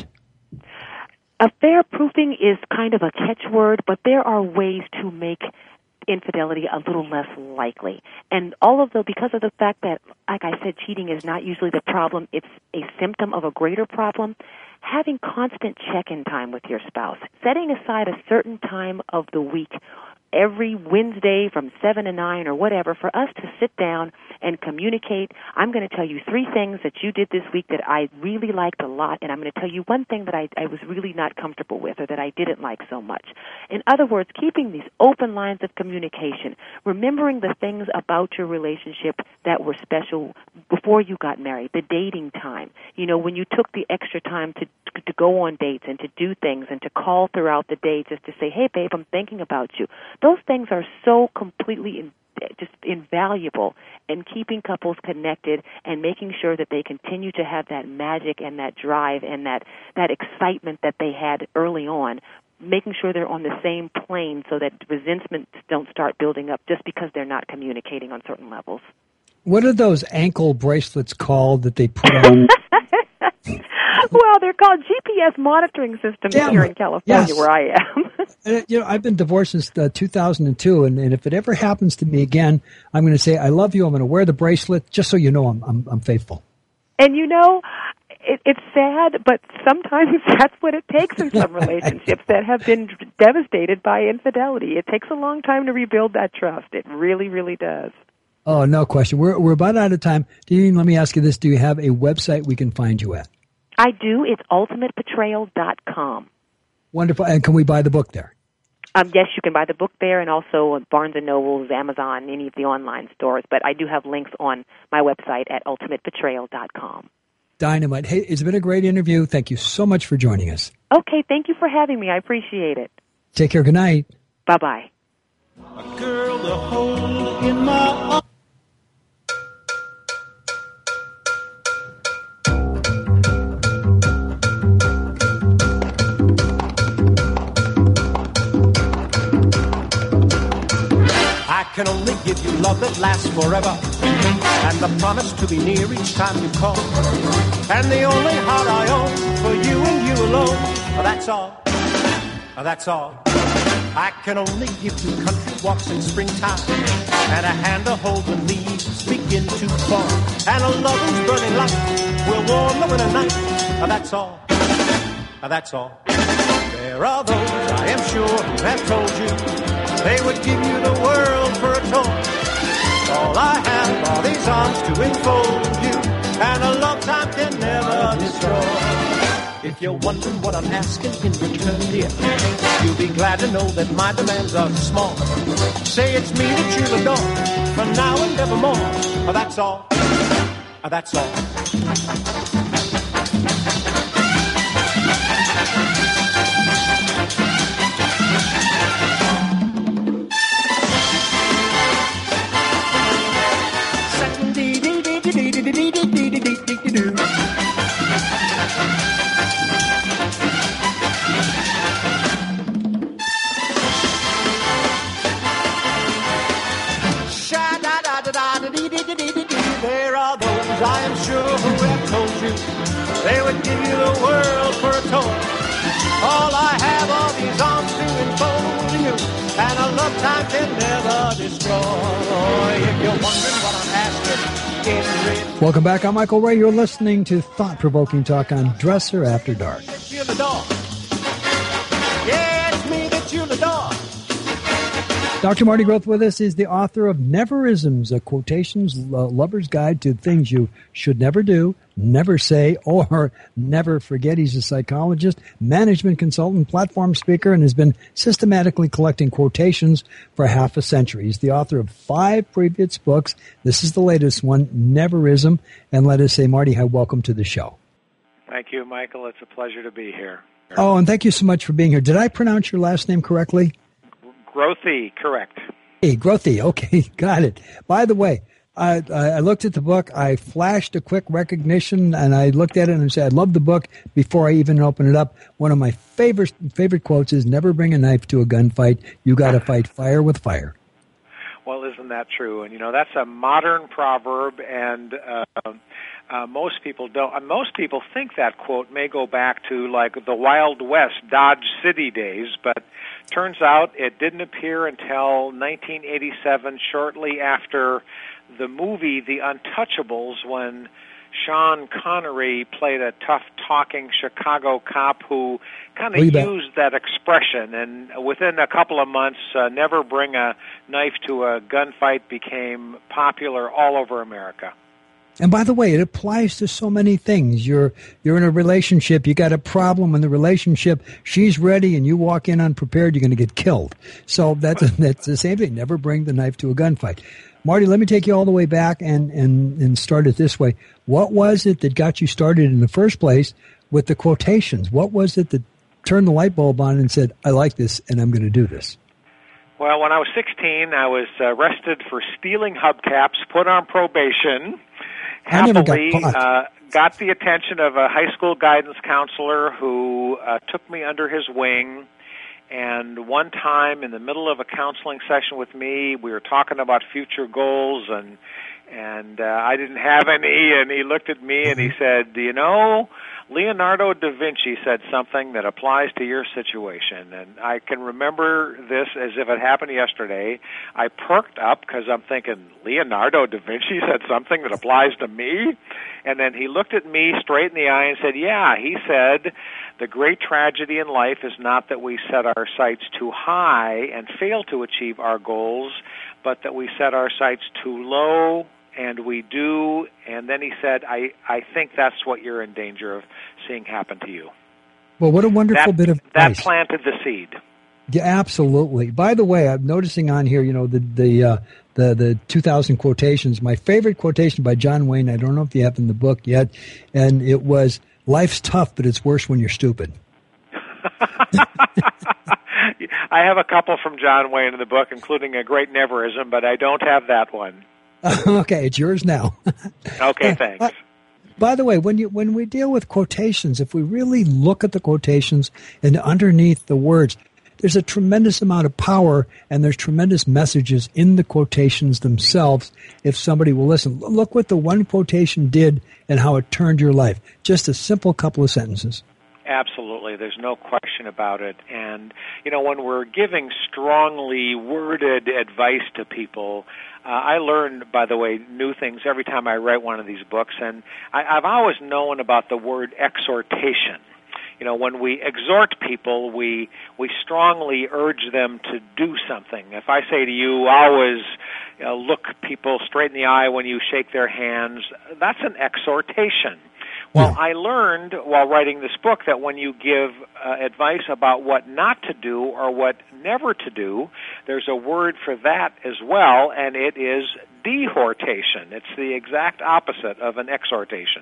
Affair proofing is kind of a catchword, but there are ways to make infidelity a little less likely. And all of the, because of the fact that, like I said, cheating is not usually the problem, it's a symptom of a greater problem, having constant check-in time with your spouse, setting aside a certain time of the week, every Wednesday from seven to nine or whatever, for us to sit down and communicate. I'm going to tell you three things that you did this week that I really liked a lot, and I'm going to tell you one thing that I, I was really not comfortable with or that I didn't like so much. In other words, keeping these open lines of communication, remembering the things about your relationship that were special before you got married, the dating time, you know, when you took the extra time to to go on dates and to do things and to call throughout the day just to say, hey, babe, I'm thinking about you. Those things are so completely in, just invaluable in keeping couples connected and making sure that they continue to have that magic and that drive and that, that excitement that they had early on, making sure they're on the same plane so that resentments don't start building up just because they're not communicating on certain levels. What are those ankle bracelets called that they put on? Well, they're called G P S monitoring systems Damn. here in California, yes. where I am. And, you know, I've been divorced since uh, two thousand two, and, and if it ever happens to me again, I'm going to say, I love you, I'm going to wear the bracelet, just so you know I'm I'm, I'm faithful. And, you know, it, it's sad, but sometimes that's what it takes in some relationships that have been devastated by infidelity. It takes a long time to rebuild that trust. It really, really does. Oh, no question. We're we're about out of time. Dean, let me ask you this. Do you have a website we can find you at? I do. It's ultimate betrayal dot com. Wonderful. And can we buy the book there? Um, yes, you can buy the book there and also Barnes and Noble, Amazon, any of the online stores. But I do have links on my website at ultimate betrayal dot com. Dynamite. Hey, it's been a great interview. Thank you so much for joining us. Okay, thank you for having me. I appreciate it. Take care. Good night. Bye-bye. A girl to hold in my arms. I can only give you love that lasts forever, and the promise to be near each time you call, and the only heart I own for you and you alone. That's all, that's all. I can only give you country walks in springtime, and a hand to hold when leaves begin to fall, and a love whose burning light will warm the winter night. That's all, that's all. There are those, I am sure, who have told you they would give you the world for a toy. All I have are these arms to enfold you, and a love time can never destroy. If you're wondering what I'm asking in return, dear, you'll be glad to know that my demands are small. Say it's me that you'll adore, from now and evermore. That's all, that's all. There are those, I am sure, who have told you they would give you the world for a toy. All I have are these arms to enfold you, and a love time can never destroy. If you're wondering what I'm asking in return. Welcome back. I'm Michael Ray. You're listening to Thought-Provoking Talk on Dresser After Dark. You're the dog. Yeah, it's me that you'll adore. Doctor Marty Groth with us is the author of Neverisms, a quotations uh, lover's guide to things you should never do, never say, or never forget. He's a psychologist, management consultant, platform speaker, and has been systematically collecting quotations for half a century. He's the author of five previous books. This is the latest one, Neverism. And let us say, Marty, hi, welcome to the show. Thank you, Michael. It's a pleasure to be here. Oh, and thank you so much for being here. Did I pronounce your last name correctly? Grothy, correct. Hey, Grothy. Okay, got it. By the way, I, I looked at the book. I flashed a quick recognition, and I looked at it and I said, I love the book before I even open it up. One of my favorite favorite quotes is, never bring a knife to a gunfight. You got to fight fire with fire. Well, isn't that true? And, you know, that's a modern proverb, and uh, uh, most people don't. Uh, most people think that quote may go back to, like, the Wild West, Dodge City days, but turns out it didn't appear until nineteen eighty-seven, shortly after the movie The Untouchables, when Sean Connery played a tough-talking Chicago cop who kind of used that expression, and within a couple of months, uh, never bring a knife to a gunfight became popular all over America. And by the way, it applies to so many things. You're you're in a relationship, you got a problem in the relationship, she's ready and you walk in unprepared, you're going to get killed. So that's that's the same thing. Never bring the knife to a gunfight. Marty, let me take you all the way back and, and, and start it this way. What was it that got you started in the first place with the quotations? What was it that turned the light bulb on and said, I like this and I'm going to do this? Well, when I was sixteen, I was arrested for stealing hubcaps, put on probation. Happily, got, uh, got the attention of a high school guidance counselor who uh, took me under his wing. And one time in the middle of a counseling session with me, we were talking about future goals, and and uh, I didn't have any, and he looked at me and he said, do you know, Leonardo da Vinci said something that applies to your situation. And I can remember this as if it happened yesterday. I perked up because I'm thinking, Leonardo da Vinci said something that applies to me? And then he looked at me straight in the eye and said, yeah, he said, the great tragedy in life is not that we set our sights too high and fail to achieve our goals, but that we set our sights too low and we do. And then he said, I, I think that's what you're in danger of seeing happen to you. Well, what a wonderful that, bit of advice. That planted the seed. Yeah, absolutely. By the way, I'm noticing on here, you know, the the uh, the the two thousand quotations. My favorite quotation by John Wayne, I don't know if you have in the book yet, and it was, life's tough, but it's worse when you're stupid. I have a couple from John Wayne in the book, including a great Neverism, but I don't have that one. Okay, it's yours now. Okay, thanks. Uh, by the way, when you when we deal with quotations, if we really look at the quotations and underneath the words, there's a tremendous amount of power and there's tremendous messages in the quotations themselves if somebody will listen. Look what the one quotation did and how it turned your life. Just a simple couple of sentences. Absolutely. There's no question about it. And, you know, when we're giving strongly worded advice to people, uh, I learn, by the way, new things every time I write one of these books. And I, I've always known about the word exhortation. You know, when we exhort people, we we strongly urge them to do something. If I say to you, always you know, look people straight in the eye when you shake their hands, that's an exhortation. Well, I learned while writing this book that when you give uh, advice about what not to do or what never to do, there's a word for that as well, and it is dehortation. It's the exact opposite of an exhortation.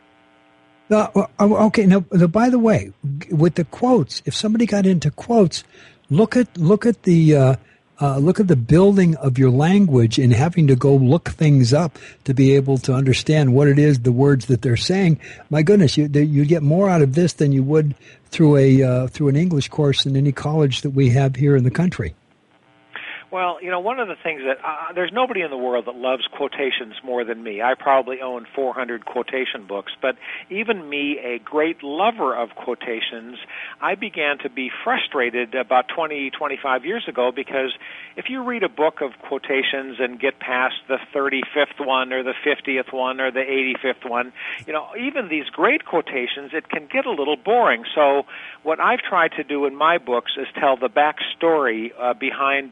Uh, okay, now, by the way, with the quotes, if somebody got into quotes, look at look at the uh, uh, look at the building of your language and having to go look things up to be able to understand what it is, the words that they're saying. My goodness, you you get more out of this than you would through a uh, through an English course in any college that we have here in the country. Well, you know, one of the things that, uh, there's nobody in the world that loves quotations more than me. I probably own four hundred quotation books, but even me, a great lover of quotations, I began to be frustrated about twenty, twenty-five years ago because if you read a book of quotations and get past the thirty-fifth one or the fiftieth one or the eighty-fifth one, you know, even these great quotations, it can get a little boring. So what I've tried to do in my books is tell the backstory uh, behind the quotation.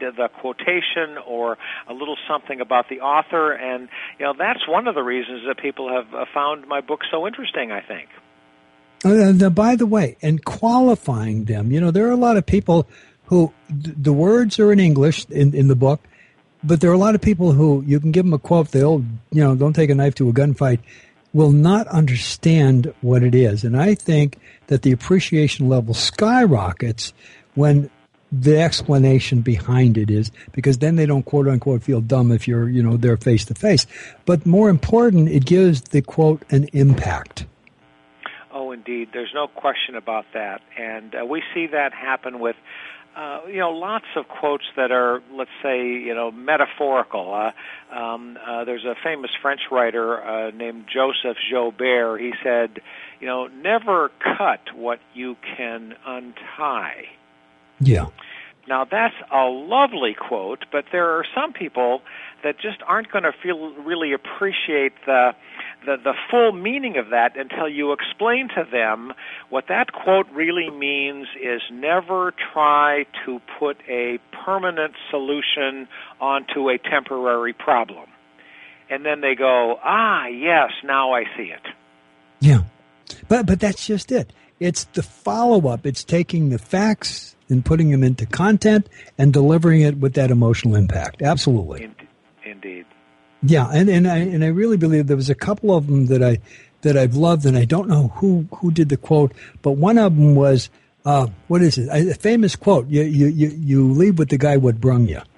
quotation or a little something about the author, and you know that's one of the reasons that people have uh, found my book so interesting, I think. Uh, now, by the way, and qualifying them, you know, there are a lot of people who th- the words are in English in, in the book, but there are a lot of people who you can give them a quote, they'll, you know, don't take a knife to a gunfight, will not understand what it is. And I think that the appreciation level skyrockets when the explanation behind it is, because then they don't quote unquote feel dumb if you're, you know, there face to face. But more important, it gives the quote an impact. Oh, indeed. There's no question about that. And uh, we see that happen with, uh, you know, lots of quotes that are, let's say, you know, metaphorical. Uh, um, uh, there's a famous French writer uh, named Joseph Joubert. He said, you know, never cut what you can untie. Yeah. Now, that's a lovely quote, but there are some people that just aren't going to feel really appreciate the, the the full meaning of that until you explain to them what that quote really means is never try to put a permanent solution onto a temporary problem. And then they go, ah, yes, now I see it. Yeah. But but that's just it. It's the follow-up. It's taking the facts and putting them into content and delivering it with that emotional impact. Absolutely. Indeed. Yeah, and, and I and I really believe there was a couple of them that I that I've loved, and I don't know who, who did the quote, but one of them was uh, what is it? A famous quote. You you you, you leave with the guy what brung you.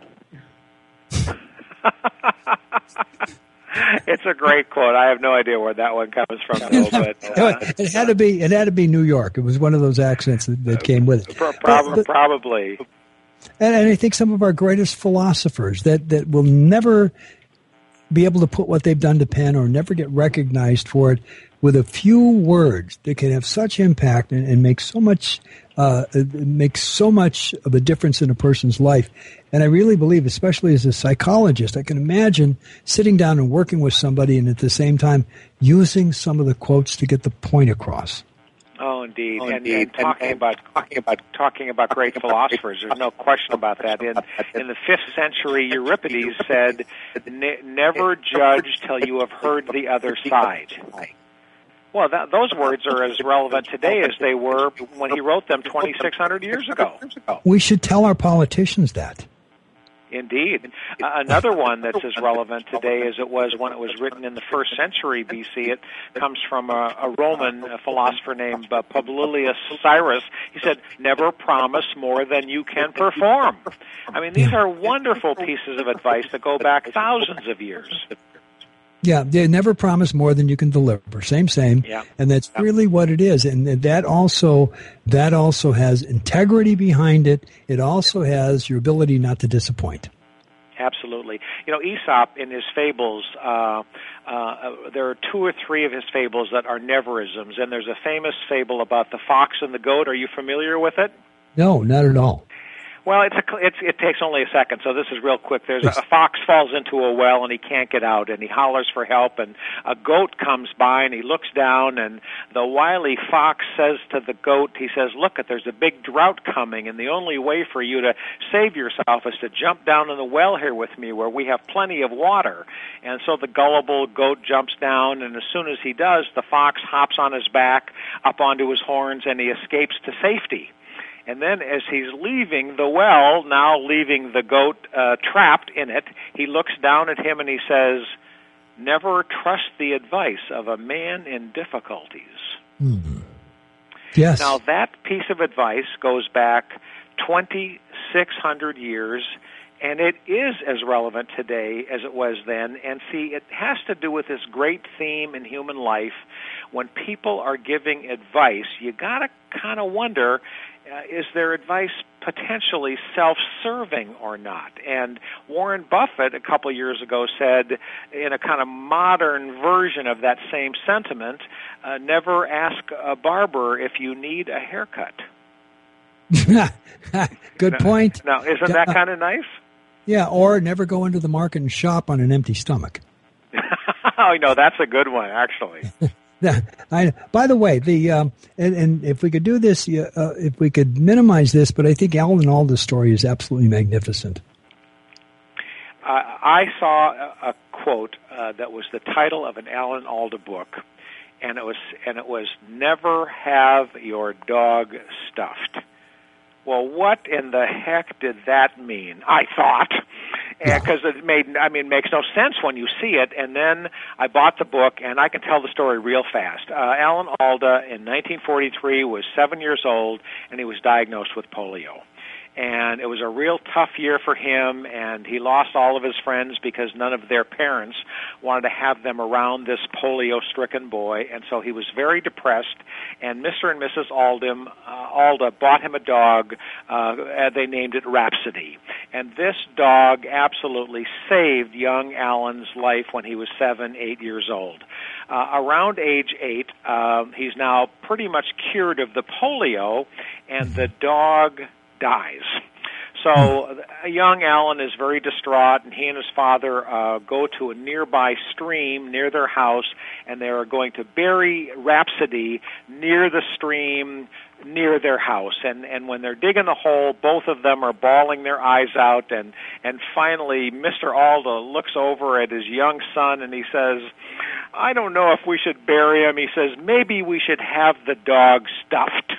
It's a great quote. I have no idea where that one comes from, though, but uh, it had to be it had to be New York. It was one of those accents that, that came with it. Probably, but, but, probably. And, and I think some of our greatest philosophers that, that will never be able to put what they've done to pen or never get recognized for it, with a few words that can have such impact and, and make so much uh, make so much of a difference in a person's life. And I really believe, especially as a psychologist, I can imagine sitting down and working with somebody and at the same time using some of the quotes to get the point across. Oh, indeed, oh, and, indeed. and talking and, about talking about talking about great philosophers. There's no question about that. In in the fifth century, Euripides said, ne- "Never judge till you have heard the other side." Well, that, those words are as relevant today as they were when he wrote them twenty-six hundred years ago. We should tell our politicians that. Indeed. Uh, another one that's as relevant today as it was when it was written in the first century B C. It comes from a, a Roman a philosopher named uh, Publilius Cyrus. He said, never promise more than you can perform. I mean, these are wonderful pieces of advice that go back thousands of years. Yeah, they never promise more than you can deliver. Same, same. Yeah. And that's yeah. really what it is. And that also, that also has integrity behind it. It also has your ability not to disappoint. Absolutely. You know, Aesop, in his fables, uh, uh, there are two or three of his fables that are neverisms. And there's a famous fable about the fox and the goat. Are you familiar with it? No, not at all. Well, it's a, it's, it takes only a second, so this is real quick. There's a, a fox falls into a well, and he can't get out, and he hollers for help, and a goat comes by, and he looks down, and the wily fox says to the goat, he says, look, there's a big drought coming, and the only way for you to save yourself is to jump down in the well here with me where we have plenty of water. And so the gullible goat jumps down, and as soon as he does, the fox hops on his back, up onto his horns, and he escapes to safety. And then as he's leaving the well, now leaving the goat uh, trapped in it, he looks down at him and he says, never trust the advice of a man in difficulties. Mm-hmm. Yes. Now that piece of advice goes back twenty-six hundred years, and it is as relevant today as it was then. And see, it has to do with this great theme in human life. When people are giving advice, you got to kind of wonder, Uh, is their advice potentially self-serving or not? And Warren Buffett a couple of years ago said, in a kind of modern version of that same sentiment, uh, never ask a barber if you need a haircut. Good now, point. Now, isn't that kind of nice? Yeah, or never go into the market and shop on an empty stomach. Oh, no, that's a good one, actually. Yeah, I, by the way, the um, and, and if we could do this, uh, if we could minimize this, but I think Alan Alda's story is absolutely magnificent. I saw a, a quote uh, that was the title of an Alan Alda book, and it was and it was "Never have your dog stuffed." Well, what in the heck did that mean? I thought, because it made I mean it makes no sense when you see it. And then I bought the book, and I can tell the story real fast. Uh, Alan Alda in nineteen forty-three was seven years old, and he was diagnosed with polio. And it was a real tough year for him, and he lost all of his friends because none of their parents wanted to have them around this polio-stricken boy, and so he was very depressed. And Mister and Missus Alda, uh, Alda bought him a dog. Uh, they named it Rhapsody. And this dog absolutely saved young Alan's life when he was seven, eight years old. Uh, around age eight, uh, he's now pretty much cured of the polio, and the dog dies. So a young Alan is very distraught, and he and his father uh, go to a nearby stream near their house, and they are going to bury Rhapsody near the stream near their house. And, and when they're digging the hole, both of them are bawling their eyes out, and, and finally Mister Alda looks over at his young son, and he says, "I don't know if we should bury him." He says, "Maybe we should have the dog stuffed."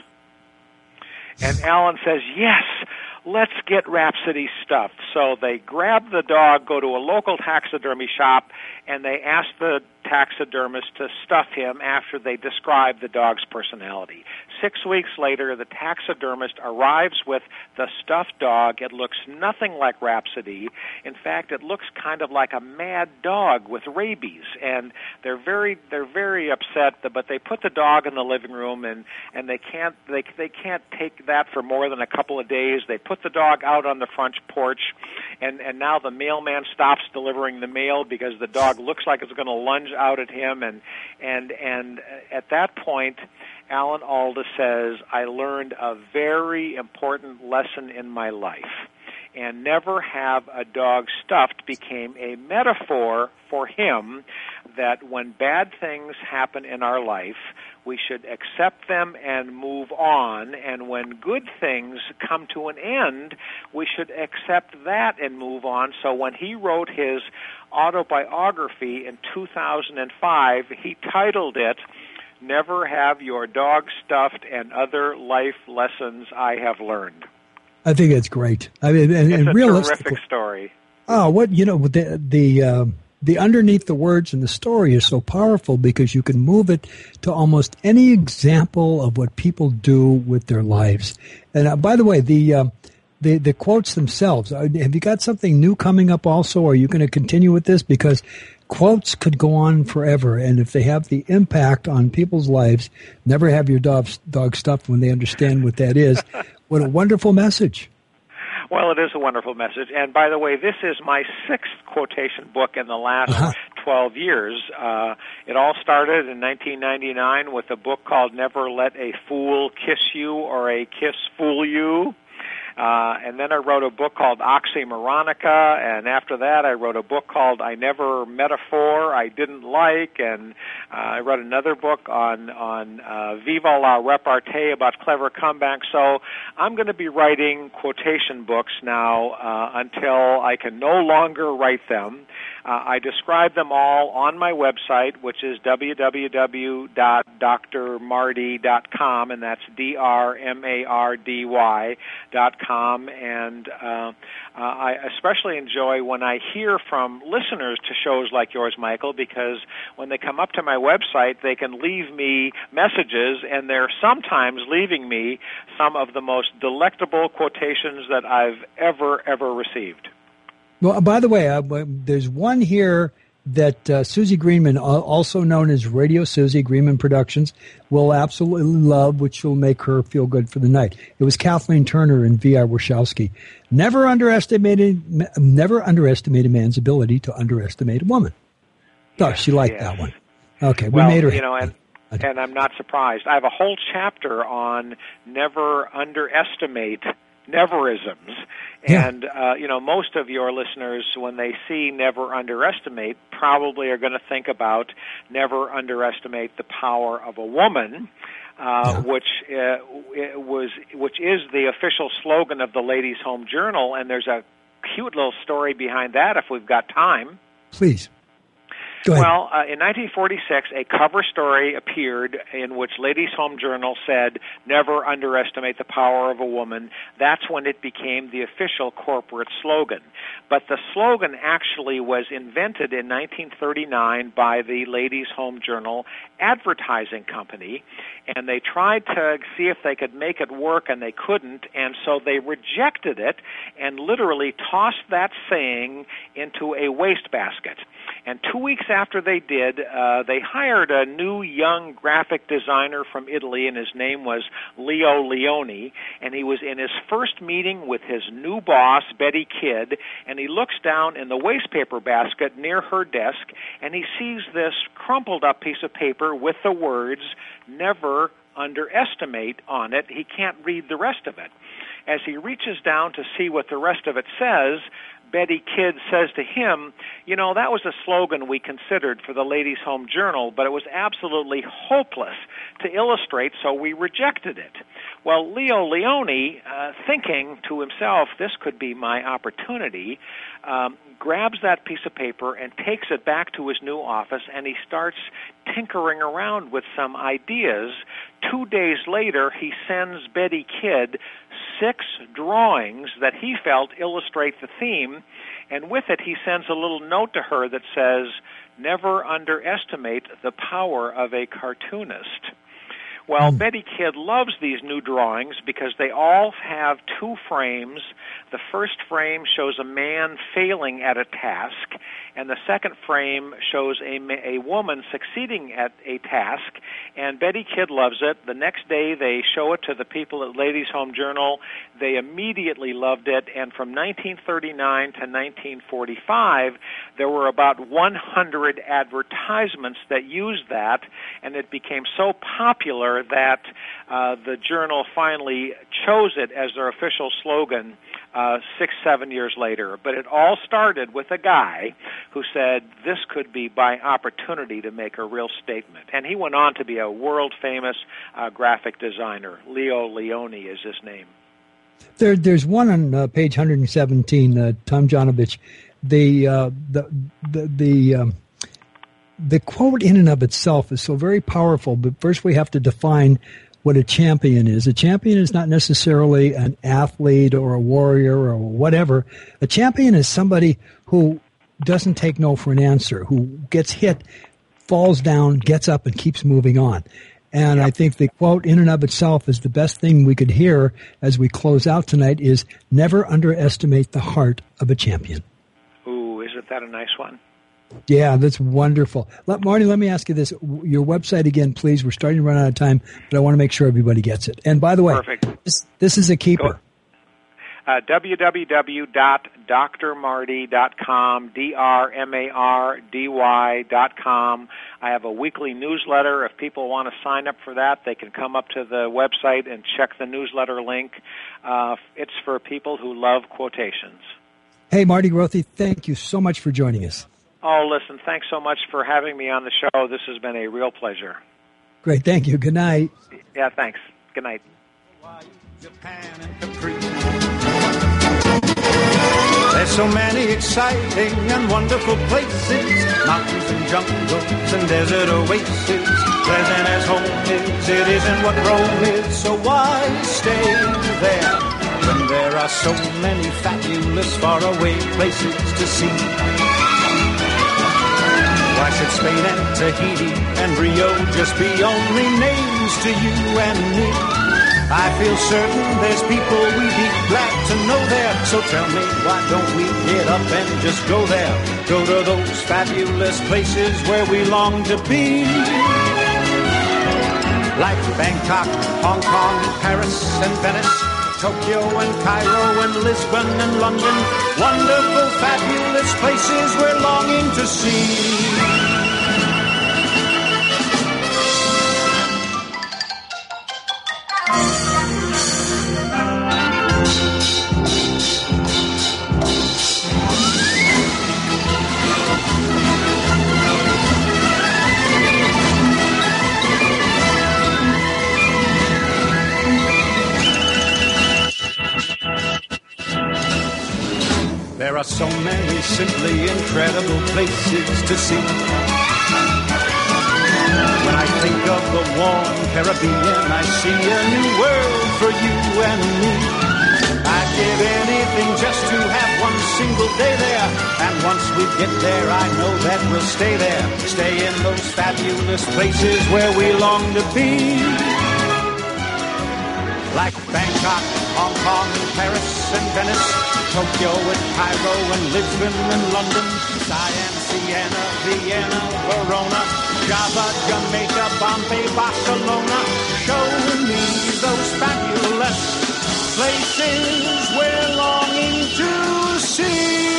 And Alan says, "Yes, let's get Rhapsody stuffed." So they grab the dog, go to a local taxidermy shop, and they ask the taxidermist to stuff him after they describe the dog's personality. Six weeks later, the taxidermist arrives with the stuffed dog. It looks nothing like Rhapsody. In fact, it looks kind of like a mad dog with rabies, and they're very they're very upset. But they put the dog in the living room, and, and they can't they they can't take that for more than a couple of days. They put the dog out on the front porch, and and now the mailman stops delivering the mail because the dog looks like it's going to lunge out at him, and and and at that point, Alan Alda says, "I learned a very important lesson in my life." And "never have a dog stuffed" became a metaphor for him that when bad things happen in our life, we should accept them and move on. And when good things come to an end, we should accept that and move on. So when he wrote his autobiography in two thousand five, he titled it, "Never Have Your Dog Stuffed and Other Life Lessons I Have Learned." I think it's great. I mean, and, it's and a terrific story. Oh, what you know, the the uh, the underneath the words in the story is so powerful because you can move it to almost any example of what people do with their lives. And uh, by the way, the uh, the the quotes themselves. Have you got something new coming up? Also, are you going to continue with this? Because quotes could go on forever, and if they have the impact on people's lives, never have your dog dog stuffed when they understand what that is. What a wonderful message. Well, it is a wonderful message. And by the way, this is my sixth quotation book in the last uh-huh. twelve years. Uh, it all started in nineteen ninety-nine with a book called Never Let a Fool Kiss You or a Kiss Fool You. Uh, and then I wrote a book called Oxymoronica, and after that I wrote a book called I Never Metaphor I Didn't Like, and uh, I wrote another book on, on uh, Viva la Repartee about clever comebacks. So I'm going to be writing quotation books now uh, until I can no longer write them. Uh, I describe them all on my website, which is w w w dot dr mardy dot com, and that's D R M A R D Y dot com. And uh, uh, I especially enjoy when I hear from listeners to shows like yours, Michael, because when they come up to my website, they can leave me messages, and they're sometimes leaving me some of the most delectable quotations that I've ever, ever received. Well, by the way, uh, there's one here that uh, Susie Greenman, also known as Radio Susie Greenman Productions, will absolutely love, which will make her feel good for the night. It was Kathleen Turner and V R Warshawski. Never underestimated, never underestimate a man's ability to underestimate a woman. Oh, she liked yes. that one. Okay, we well, made her. You know, and, and I'm not surprised. I have a whole chapter on never underestimate neverisms. And, yeah. uh, you know, most of your listeners, when they see never underestimate, probably are going to think about never underestimate the power of a woman, uh, yeah. which uh, was which is the official slogan of the Ladies' Home Journal. And there's a cute little story behind that if we've got time. Please. Go ahead. Well, uh, in nineteen forty-six, a cover story appeared in which Ladies' Home Journal said, "Never underestimate the power of a woman." That's when it became the official corporate slogan. But the slogan actually was invented in nineteen thirty-nine by the Ladies' Home Journal advertising company, and they tried to see if they could make it work, and they couldn't, and so they rejected it and literally tossed that saying into a wastebasket. And two weeks after they did, uh, they hired a new young graphic designer from Italy, and his name was Leo Leone, and he was in his first meeting with his new boss, Betty Kidd, and he looks down in the wastepaper basket near her desk, and he sees this crumpled up piece of paper with the words, "Never underestimate" on it. He can't read the rest of it. As he reaches down to see what the rest of it says, Betty Kidd says to him, "You know, that was a slogan we considered for the Ladies' Home Journal, but it was absolutely hopeless to illustrate, so we rejected it." Well, Leo Leone, uh, thinking to himself, this could be my opportunity, um, grabs that piece of paper and takes it back to his new office, and he starts tinkering around with some ideas. Two days later, he sends Betty Kidd six drawings that he felt illustrate the theme, and with it he sends a little note to her that says, "Never underestimate the power of a cartoonist." Well, mm. Betty Kidd loves these new drawings because they all have two frames. The first frame shows a man failing at a task, and the second frame shows a, a woman succeeding at a task, and Betty Kidd loves it. The next day they show it to the people at Ladies' Home Journal. They immediately loved it, and from nineteen thirty-nine to nineteen forty-five, there were about one hundred advertisements that used that, and it became so popular that uh, the Journal finally chose it as their official slogan uh, six, seven years later. But it all started with a guy who said this could be my opportunity to make a real statement. And he went on to be a world-famous uh, graphic designer. Leo Leone is his name. There, there's one on uh, page one seventeen, uh, Tom Janovich. The, uh, the, the, the, um, the quote in and of itself is so very powerful, but first we have to define what a champion is. A champion is not necessarily an athlete or a warrior or whatever. A champion is somebody who doesn't take no for an answer, who gets hit, falls down, gets up, and keeps moving on. And yep. I think the quote in and of itself is the best thing we could hear as we close out tonight is never underestimate the heart of a champion. Ooh, isn't that a nice one? Yeah, that's wonderful. Let, Marty, let me ask you this. Your website again, please. We're starting to run out of time, but I want to make sure everybody gets it. And by the way, Perfect. This, this is a keeper. Uh, w w w dot d r marty dot com, D R M A R D Y dot com. I have a weekly newsletter. If people want to sign up for that, they can come up to the website and check the newsletter link. Uh, it's for people who love quotations. Hey, Marty Grothe, thank you so much for joining us. Oh, listen, thanks so much for having me on the show. This has been a real pleasure. Great, thank you. Good night. Yeah, thanks. Good night. There's so many exciting and wonderful places, mountains and jungles and desert oases. Pleasant as home is, it isn't what Rome is, so why stay there when there are so many fabulous faraway places to see? Why should Spain and Tahiti and Rio just be only names to you and me? I feel certain there's people we'd be glad to know there. So tell me, why don't we get up and just go there? Go to those fabulous places where we long to be. Like Bangkok, Hong Kong, Paris and Venice, Tokyo and Cairo and Lisbon and London. Wonderful, fabulous places we're longing to see. are so many simply incredible places to see. When I think of the warm Caribbean, I see a new world for you and me. I'd give anything just to have one single day there. And once we get there, I know that we'll stay there. Stay in those fabulous places where we long to be. Like Bangkok, Hong Kong, Paris and Venice, Tokyo and Cairo and Lisbon and London, Siam, Siena, Vienna, Verona, Java, Jamaica, Bombay, Barcelona. Show me those fabulous places we're longing to see.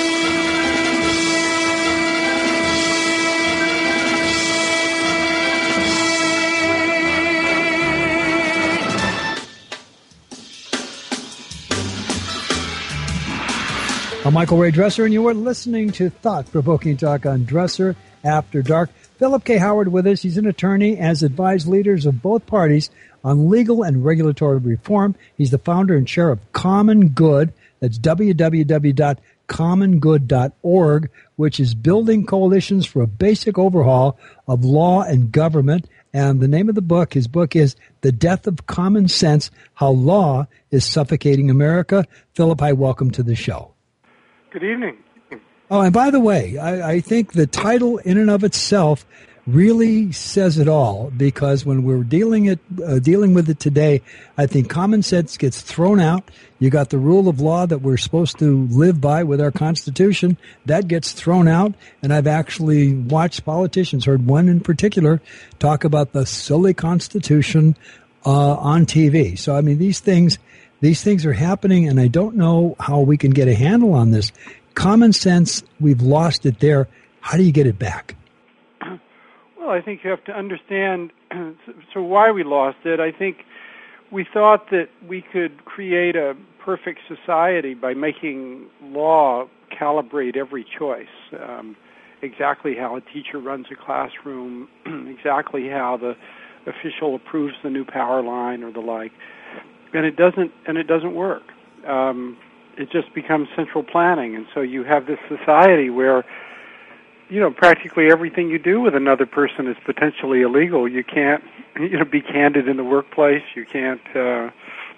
I'm Michael Ray Dresser, and you are listening to Thought-Provoking Talk on Dresser After Dark. Philip K. Howard with us. He's an attorney, has advised leaders of both parties on legal and regulatory reform. He's the founder and chair of Common Good. That's w w w dot common good dot org, which is building coalitions for a basic overhaul of law and government. And the name of the book, his book is The Death of Common Sense, How Law is Suffocating America. Philip, hi, welcome to the show. Good evening. Oh, and by the way, I, I think the title in and of itself really says it all, because when we're dealing it, uh, dealing with it today, I think common sense gets thrown out. You got the rule of law that we're supposed to live by with our Constitution. That gets thrown out. And I've actually watched politicians, heard one in particular, talk about the silly Constitution uh, on T V. So, I mean, these things... These things are happening, and I don't know how we can get a handle on this. Common sense, we've lost it there. How do you get it back? Well, I think you have to understand so why we lost it. I think we thought that we could create a perfect society by making law calibrate every choice, um, exactly how a teacher runs a classroom, exactly how the official approves the new power line or the like. And it doesn't, and it doesn't work. Um, it just becomes central planning, and so you have this society where, you know, practically everything you do with another person is potentially illegal. You can't, you know, be candid in the workplace. You can't. Uh,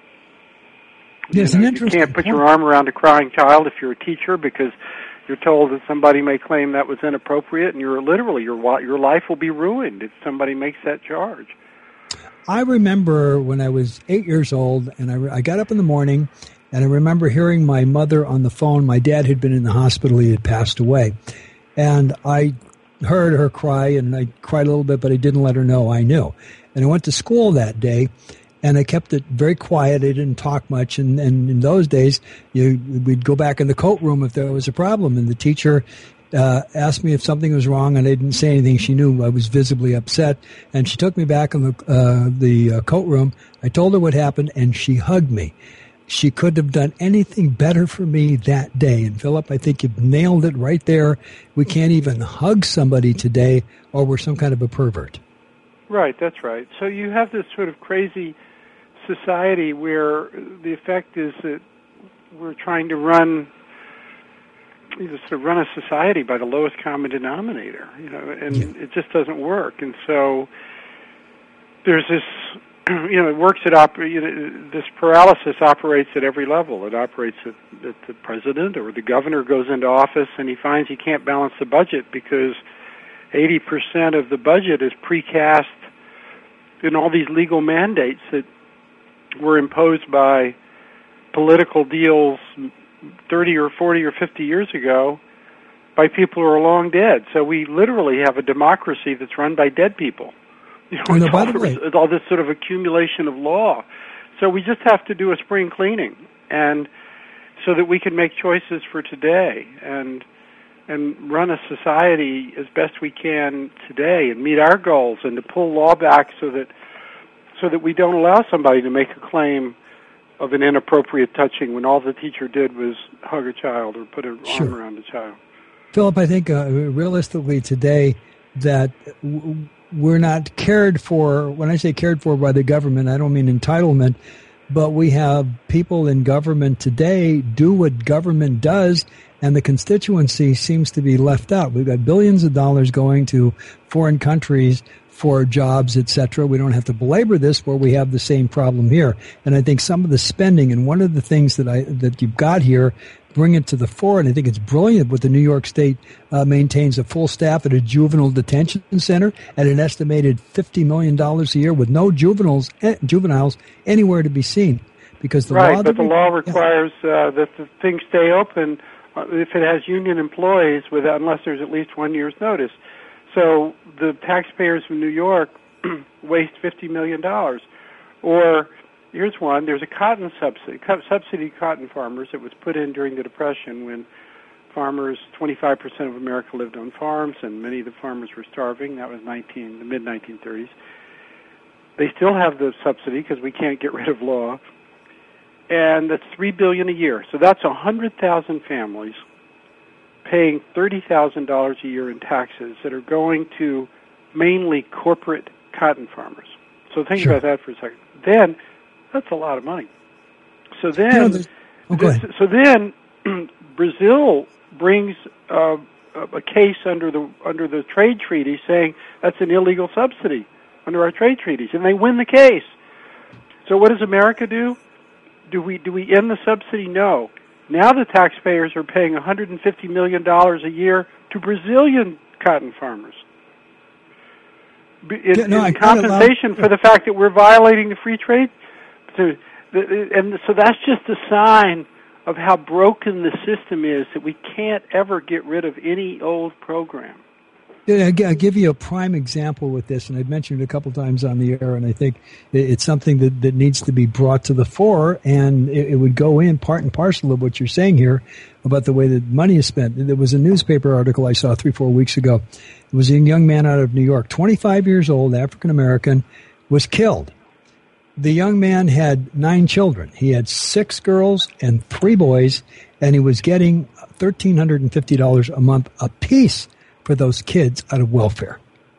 Yes, you know, an interesting you can't put point. your arm around a crying child if you're a teacher because you're told that somebody may claim that was inappropriate, and you're literally your your life will be ruined if somebody makes that charge. I remember when I was eight years old, and I, I got up in the morning, and I remember hearing my mother on the phone. My dad had been in the hospital. He had passed away. And I heard her cry, and I cried a little bit, but I didn't let her know I knew. And I went to school that day, and I kept it very quiet. I didn't talk much. And, and in those days, you, we'd go back in the coat room if there was a problem, and the teacher Uh, asked me if something was wrong, and I didn't say anything. She knew I was visibly upset, and she took me back in the uh, the uh, coat room. I told her what happened, and she hugged me. She couldn't have done anything better for me that day. And Philip, I think you've nailed it right there. We can't even hug somebody today, or we're some kind of a pervert. Right, that's right. So you have this sort of crazy society where the effect is that we're trying to run You know, sort of run a society by the lowest common denominator, you know, and yeah. it just doesn't work. And so there's this, you know, it works at op- you know, this paralysis operates at every level. It operates at, at the president or the governor goes into office and he finds he can't balance the budget because eighty percent of the budget is precast in all these legal mandates that were imposed by political deals thirty or forty or fifty years ago by people who are long dead. So we literally have a democracy that's run by dead people. You know, oh, no, it's, by all, the way. it's all this sort of accumulation of law. So we just have to do a spring cleaning, and so that we can make choices for today and and run a society as best we can today and meet our goals, and to pull law back so that so that we don't allow somebody to make a claim of an inappropriate touching when all the teacher did was hug a child or put an sure. arm around a child. Philip, I think uh, realistically today that w- we're not cared for. When I say cared for by the government, I don't mean entitlement, but we have people in government today do what government does, and the constituency seems to be left out. We've got billions of dollars going to foreign countries for jobs, et cetera. We don't have to belabor this, where we have the same problem here. And I think some of the spending, and one of the things that I that you've got here, bring it to the fore, and I think it's brilliant what the New York State uh, maintains a full staff at a juvenile detention center at an estimated fifty million dollars a year with no juveniles eh, juveniles anywhere to be seen. Because the right, law but the law requires uh, that the things stay open uh, if it has union employees, without, unless there's at least one year's notice. So the taxpayers of New York waste fifty million dollars. Or here's one, there's a cotton subsidy, subsidy to cotton farmers that was put in during the Depression when farmers, twenty-five percent of America lived on farms, and many of the farmers were starving. That was nineteen, the mid nineteen thirties. They still have the subsidy because we can't get rid of law. And that's three billion dollars a year. So that's one hundred thousand families paying thirty thousand dollars a year in taxes that are going to mainly corporate cotton farmers. So think Sure. about that for a second. Then, that's a lot of money. So then, You know, oh, go ahead. so then, Brazil brings uh, a case under the under the trade treaty saying that's an illegal subsidy under our trade treaties, and they win the case. So what does America do? Do we do we end the subsidy? No. Now the taxpayers are paying one hundred fifty million dollars a year to Brazilian cotton farmers in, Yeah, no, in I compensation for the fact that we're violating the free trade. So, and so that's just a sign of how broken the system is, that we can't ever get rid of any old program. Yeah, I'll give you a prime example with this, and I've mentioned it a couple times on the air, and I think it's something that, that needs to be brought to the fore, and it, it would go in part and parcel of what you're saying here about the way that money is spent. There was a newspaper article I saw three, four weeks ago. It was a young man out of New York, twenty-five years old, African-American, was killed. The young man had nine children. He had six girls and three boys, and he was getting one thousand three hundred fifty dollars a month apiece for those kids out of welfare.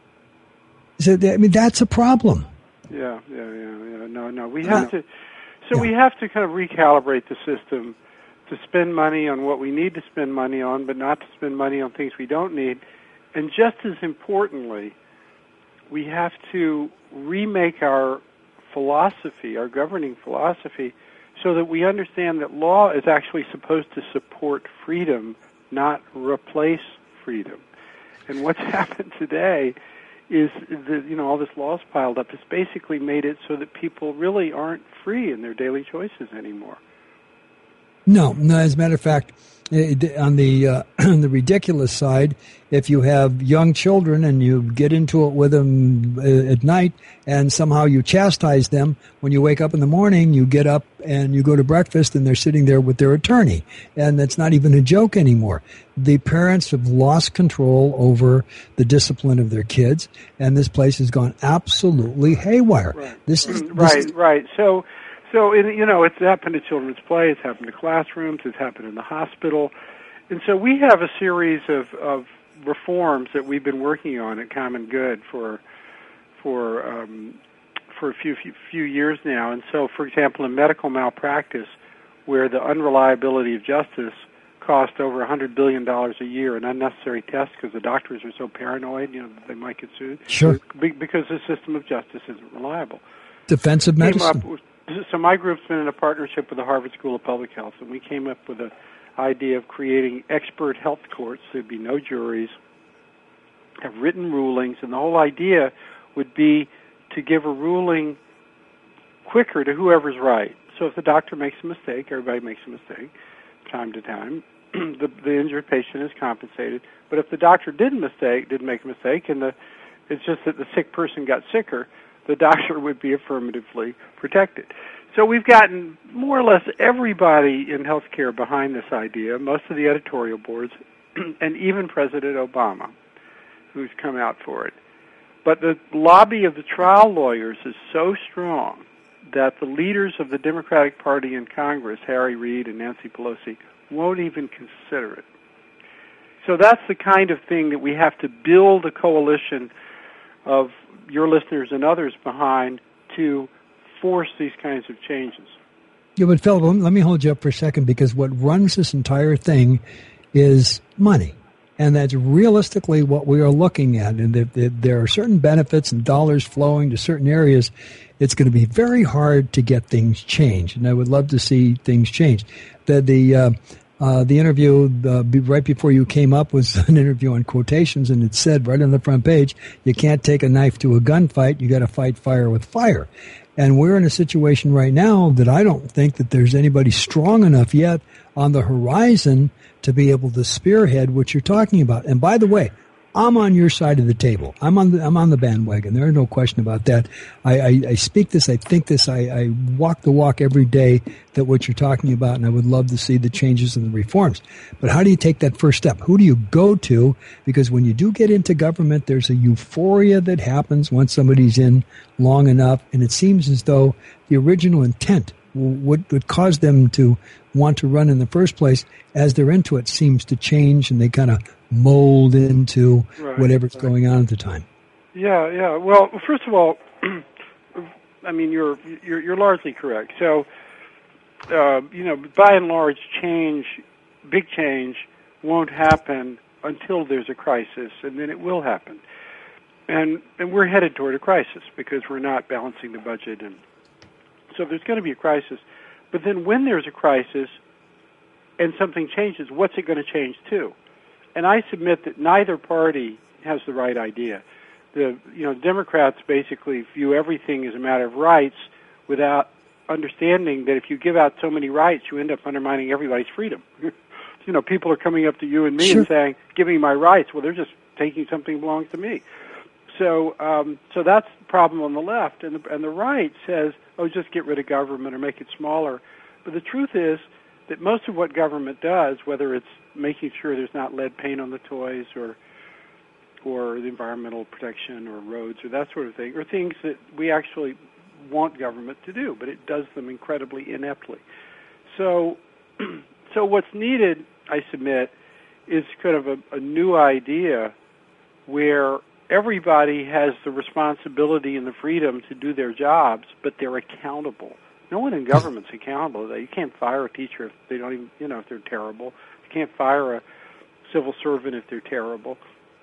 So, I mean, that's a problem. Yeah, yeah, yeah, yeah. No, no. We have to. So yeah. we have to kind of recalibrate the system to spend money on what we need to spend money on, but not to spend money on things we don't need. And just as importantly, we have to remake our philosophy, our governing philosophy, so that we understand that law is actually supposed to support freedom, not replace freedom. And what's happened today is that, you know, all this law's piled up. It's basically made it so that people really aren't free in their daily choices anymore. No, no. As a matter of fact, on the uh, on the ridiculous side, if you have young children and you get into it with them at night and somehow you chastise them, when you wake up in the morning, you get up and you go to breakfast and they're sitting there with their attorney. And that's not even a joke anymore. The parents have lost control over the discipline of their kids, and this place has gone absolutely haywire. Right, this is, this right, is, right. So, so it, you know, it's happened to children's play, it's happened to classrooms, it's happened in the hospital. And so we have a series of, of reforms that we've been working on at Common Good for for um, for a few, few few years now. And so, for example, in medical malpractice, where the unreliability of justice cost over one hundred billion dollars a year in unnecessary tests because the doctors are so paranoid, you know, that they might get sued. Sure. Because the system of justice isn't reliable. Defensive medicine. With, so my group's been in a partnership with the Harvard School of Public Health, and we came up with an idea of creating expert health courts. There'd be no juries, have written rulings, and the whole idea would be to give a ruling quicker to whoever's right. So if the doctor makes a mistake, everybody makes a mistake time to time, the, the injured patient is compensated. But if the doctor didn't mistake, didn't make a mistake, and the, it's just that the sick person got sicker, the doctor would be affirmatively protected. So we've gotten more or less everybody in healthcare behind this idea, most of the editorial boards, and even President Obama, who's come out for it. But the lobby of the trial lawyers is so strong that the leaders of the Democratic Party in Congress, Harry Reid and Nancy Pelosi, won't even consider it. So that's the kind of thing that we have to build a coalition of your listeners and others behind to force these kinds of changes. Yeah, but Philip, let me hold you up for a second, because what runs this entire thing is money. And that's realistically what we are looking at. And if, if there are certain benefits and dollars flowing to certain areas, it's going to be very hard to get things changed. And I would love to see things changed. The the uh, uh, the interview uh, right before you came up was an interview on quotations, and it said right on the front page, you can't take a knife to a gunfight. You got to fight fire with fire. And we're in a situation right now that I don't think that there's anybody strong enough yet on the horizon to be able to spearhead what you're talking about. And by the way, I'm on your side of the table. I'm on the, I'm on the bandwagon. There is no question about that. I, I, I speak this, I think this, I, I walk the walk every day that what you're talking about, and I would love to see the changes and the reforms. But how do you take that first step? Who do you go to? Because when you do get into government, there's a euphoria that happens once somebody's in long enough, and it seems as though the original intent, what would cause them to want to run in the first place, as they're into it, seems to change, and they kind of mold into right, whatever's right. going on at the time. Yeah, yeah. Well, first of all, I mean, you're you're, you're largely correct. So, uh, you know, by and large, change, big change, won't happen until there's a crisis, and then it will happen. And and we're headed toward a crisis because we're not balancing the budget, and so there's going to be a crisis. But then when there's a crisis and something changes, what's it going to change to? And I submit that neither party has the right idea. The you know Democrats basically view everything as a matter of rights without understanding that if you give out so many rights, you end up undermining everybody's freedom. You know, people are coming up to you and me sure. and saying, "Give me my rights." Well, they're just taking something that belongs to me. So, um, so that's the problem on the left, and the, and the right says, "Oh, just get rid of government or make it smaller." But the truth is that most of what government does, whether it's making sure there's not lead paint on the toys or or the environmental protection or roads or that sort of thing, or things that we actually want government to do, but it does them incredibly ineptly. So, so what's needed, I submit, is kind of a, a new idea where everybody has the responsibility and the freedom to do their jobs, but they're accountable. No one in government's accountable. You can't fire a teacher if they don't even, you know, if they're terrible. You can't fire a civil servant if they're terrible.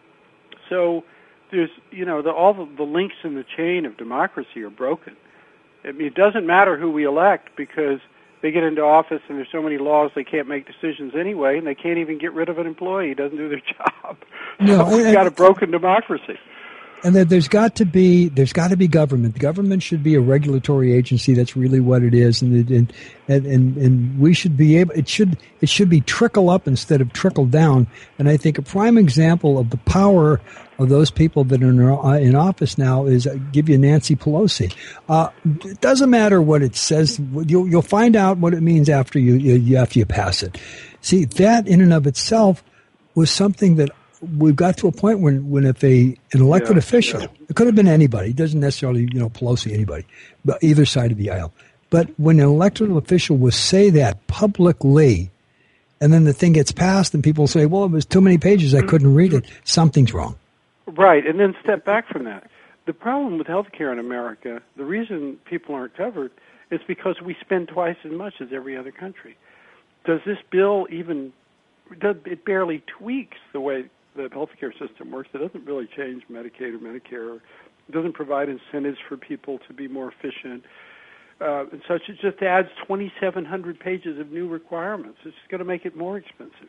So there's, you know, the, all the, the links in the chain of democracy are broken. I mean, it doesn't matter who we elect because they get into office and there's so many laws they can't make decisions anyway, and they can't even get rid of an employee who doesn't do their job. No, so we've and, got a broken democracy. And that there's got to be there's got to be government. The government should be a regulatory agency. That's really what it is, and it, and and and we should be able. It should it should be trickle up instead of trickle down. And I think a prime example of the power of those people that are in office now is uh, give you Nancy Pelosi. Uh, it doesn't matter what it says. You'll you'll find out what it means after you, you after you pass it. See, that in and of itself was something that. We've got to a point when, when if a an elected yeah, official, yeah. it could have been anybody, it doesn't necessarily, you know, Pelosi, anybody, but either side of the aisle. But when an elected official will say that publicly, and then the thing gets passed and people say, well, it was too many pages, I couldn't read it, something's wrong. Right, and then step back from that. The problem with health care in America, the reason people aren't covered, is because we spend twice as much as every other country. Does this bill even, does, it barely tweaks the way the healthcare system works. It doesn't really change Medicaid or Medicare. It doesn't provide incentives for people to be more efficient uh, and such. It just adds twenty-seven hundred pages of new requirements. It's going to make it more expensive.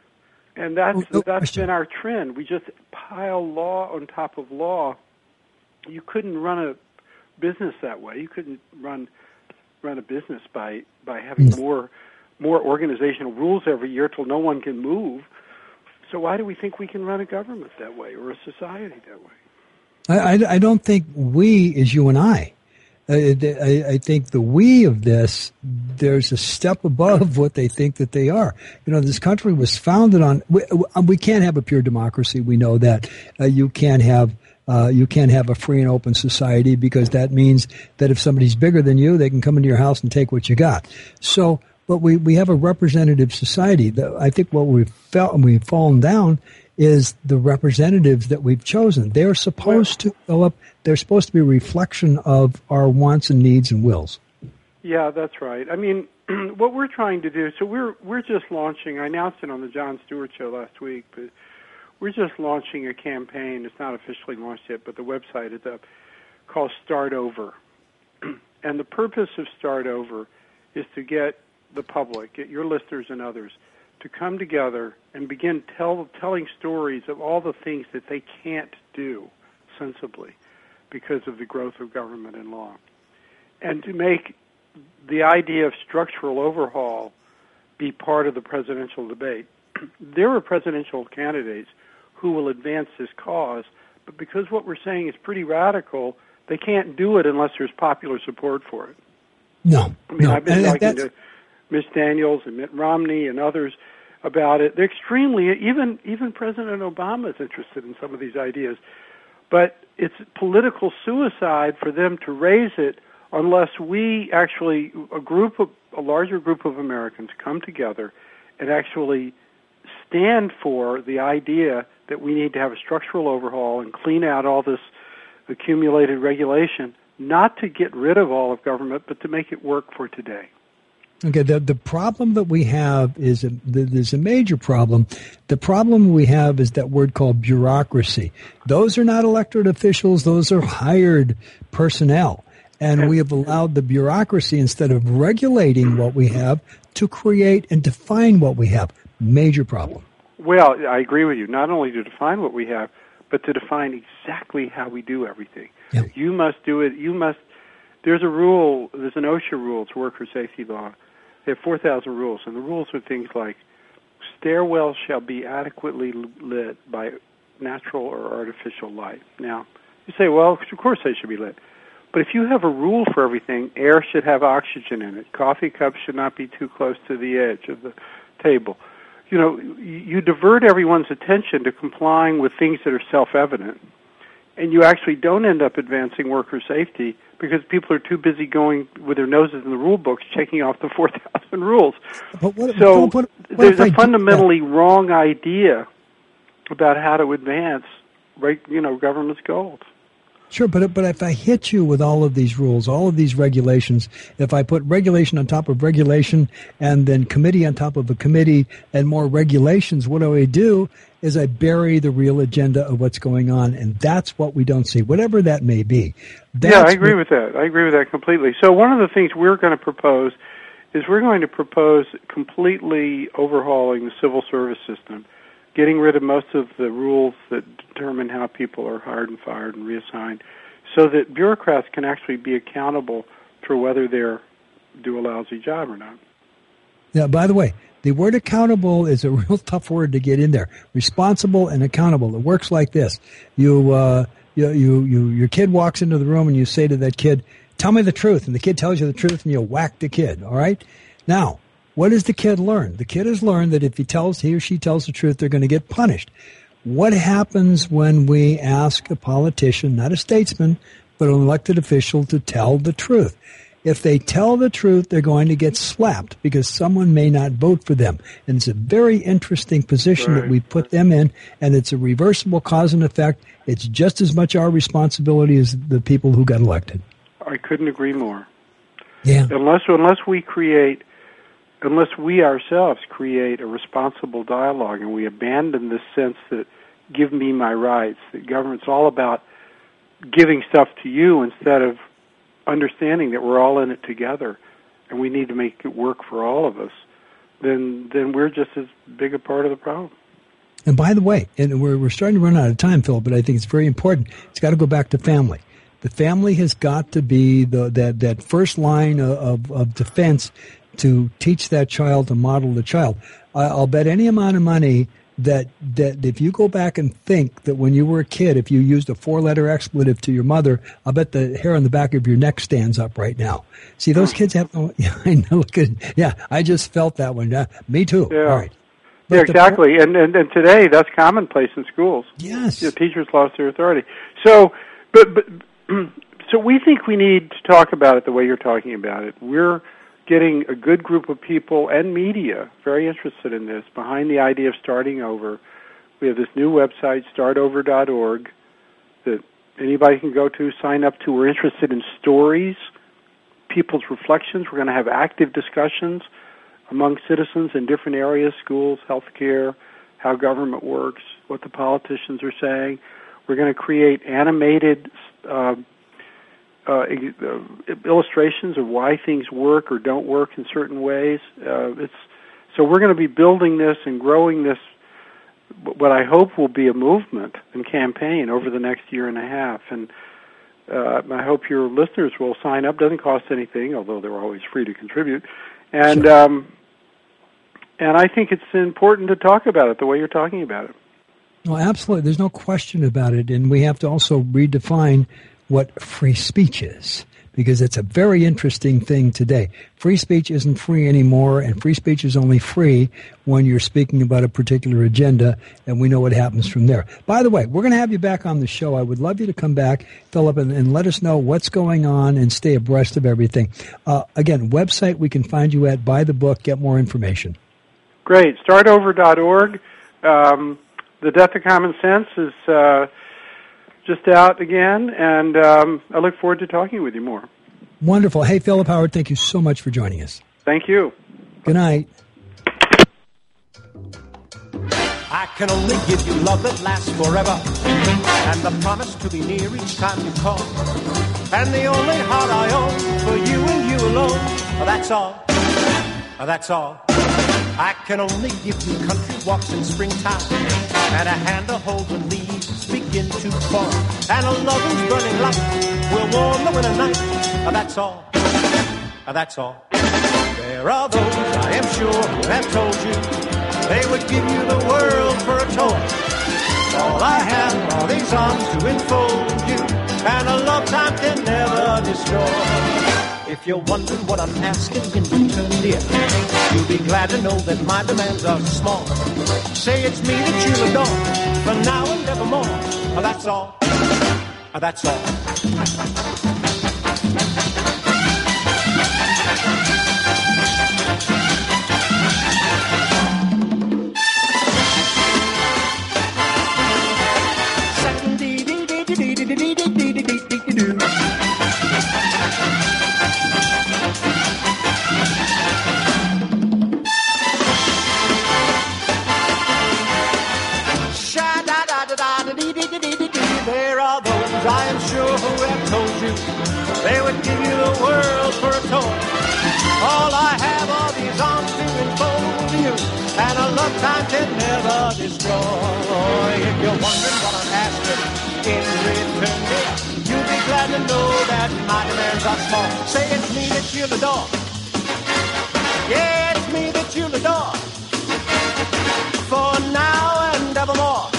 And that's, oh, that's been our trend. We just pile law on top of law. You couldn't run a business that way. You couldn't run run a business by, by having mm. more more organizational rules every year till no one can move. So why do we think we can run a government that way or a society that way? I, I, I don't think we is you and I. I, I. I think the we of this, there's a step above what they think that they are. You know, this country was founded on, we, we can't have a pure democracy. We know that. Uh, you can't have uh, you can't have a free and open society because that means that if somebody's bigger than you, they can come into your house and take what you got. So But we, we have a representative society. The, I think what we've felt and we've fallen down is the representatives that we've chosen. They're supposed to go up. They're supposed to be a reflection of our wants and needs and wills. Yeah, that's right. I mean, what we're trying to do, so we're we're just launching, I announced it on the Jon Stewart Show last week, but we're just launching a campaign. It's not officially launched yet, but the website is up, called Start Over. And the purpose of Start Over is to get the public, get your listeners and others, to come together and begin tell, telling stories of all the things that they can't do sensibly because of the growth of government and law. And to make the idea of structural overhaul be part of the presidential debate. There are presidential candidates who will advance this cause, but because what we're saying is pretty radical, they can't do it unless there's popular support for it. No. I mean, no. I've been and talking to Miz Daniels and Mitt Romney and others about it. They're extremely, even even President Obama is interested in some of these ideas. But it's political suicide for them to raise it unless we actually, a group of, a larger group of Americans come together and actually stand for the idea that we need to have a structural overhaul and clean out all this accumulated regulation, not to get rid of all of government, but to make it work for today. Okay, the the problem that we have is a, there's a major problem. The problem we have is that word called bureaucracy. Those are not elected officials; those are hired personnel, and, and we have allowed the bureaucracy, instead of regulating what we have, to create and define what we have. Major problem. Well, I agree with you. Not only to define what we have, but to define exactly how we do everything. Yep. You must do it. You must. There's a rule. There's an OSHA rule. It's worker safety law. They have four thousand rules, and the rules are things like stairwells shall be adequately lit by natural or artificial light. Now, you say, well, of course they should be lit. But if you have a rule for everything, air should have oxygen in it. Coffee cups should not be too close to the edge of the table. You know, you divert everyone's attention to complying with things that are self-evident, and you actually don't end up advancing worker safety because people are too busy going with their noses in the rule books, checking off the four thousand rules. But what, so what, what, what there's a I fundamentally do, yeah. wrong idea about how to advance, right, you know, government's goals. Sure, but but if I hit you with all of these rules, all of these regulations, if I put regulation on top of regulation and then committee on top of a committee and more regulations, what do I do is I bury the real agenda of what's going on, and that's what we don't see, whatever that may be. That's yeah, I agree what, with that. I agree with that completely. So one of the things we're going to propose is we're going to propose completely overhauling the civil service system, getting rid of most of the rules that determine how people are hired and fired and reassigned, so that bureaucrats can actually be accountable for whether they do a lousy job or not. Yeah, by the way, the word accountable is a real tough word to get in there. Responsible and accountable. It works like this. You, uh, you, you, you, your kid walks into the room and you say to that kid, tell me the truth. And the kid tells you the truth and you whack the kid, all right? Now, what does the kid learn? The kid has learned that if he tells, he or she tells the truth, they're going to get punished. What happens when we ask a politician, not a statesman, but an elected official, to tell the truth? If they tell the truth, they're going to get slapped because someone may not vote for them. And it's a very interesting position right. that we put them in, and it's a reversible cause and effect. It's just as much our responsibility as the people who got elected. I couldn't agree more. Yeah. Unless unless we create, unless we ourselves create a responsible dialogue and we abandon this sense that give me my rights, that government's all about giving stuff to you instead of understanding that we're all in it together and we need to make it work for all of us, then then we're just as big a part of the problem. And by the way, and we're we're starting to run out of time, Phil, but I think it's very important. It's got to go back to family. The family has got to be the that, that first line of, of, of defense to teach that child, to model the child. I'll bet any amount of money that that if you go back and think that when you were a kid, if you used a four-letter expletive to your mother, I'll bet the hair on the back of your neck stands up right now. See, those kids have no... Yeah, I know. Yeah, I just felt that one. Yeah, me too. Yeah. All right. But yeah, exactly. The, and, and and today, that's commonplace in schools. Yes. You know, teachers lost their authority. So, but, but so we think we need to talk about it the way you're talking about it. We're getting a good group of people and media very interested in this, behind the idea of starting over. We have this new website, start over dot org, that anybody can go to, sign up to. We're interested in stories people's reflections. We're going to have active discussions among citizens in different areas, schools, healthcare, how government works, what the politicians are saying. We're going to create animated uh, uh, illustrations of why things work or don't work in certain ways. Uh, it's so we're going to be building this and growing this, what I hope will be a movement and campaign over the next year and a half. And uh, I hope your listeners will sign up. Doesn't cost anything, although they're always free to contribute. And sure. um, and I think it's important to talk about it the way you're talking about it. Well, absolutely. There's no question about it. And we have to also redefine what free speech is, because it's a very interesting thing today. Free speech isn't free anymore, and free speech is only free when you're speaking about a particular agenda, and we know what happens from there. By the way, we're going to have you back on the show. I would love you to come back, Philip, and, and let us know what's going on and stay abreast of everything. Uh, again, website we can find you at, buy the book, get more information. Great. start over dot org. Um, The Death of Common Sense is uh, just out again, and um, I look forward to talking with you more. Wonderful. Hey, Philip Howard, thank you so much for joining us. Thank you. Good night. I can only give you love that lasts forever, and the promise to be near each time you call. And the only heart I own for you and you alone, that's all, that's all. I can only give you country walks in springtime, and a hand to hold when leaves begin to fall, and a love whose burning light will warm the winter night. That's all, that's all. There are those, I am sure, who have told you they would give you the world for a toy. All I have are these arms to enfold you, and a love time can never destroy. If you're wondering what I'm asking in return, dear, you'll be glad to know that my demands are small. Say it's me that you'll adore, for now and evermore. That's all, that's all. I am sure who have told you they would give you the world for a toy. All I have are these arms to enfold you, and a love time can never destroy. If you're wondering what I'm asking in return, dear, you'll be glad to know that my demands are small. Say it's me that you'll adore. Yeah, it's me that you'll adore, for now and evermore.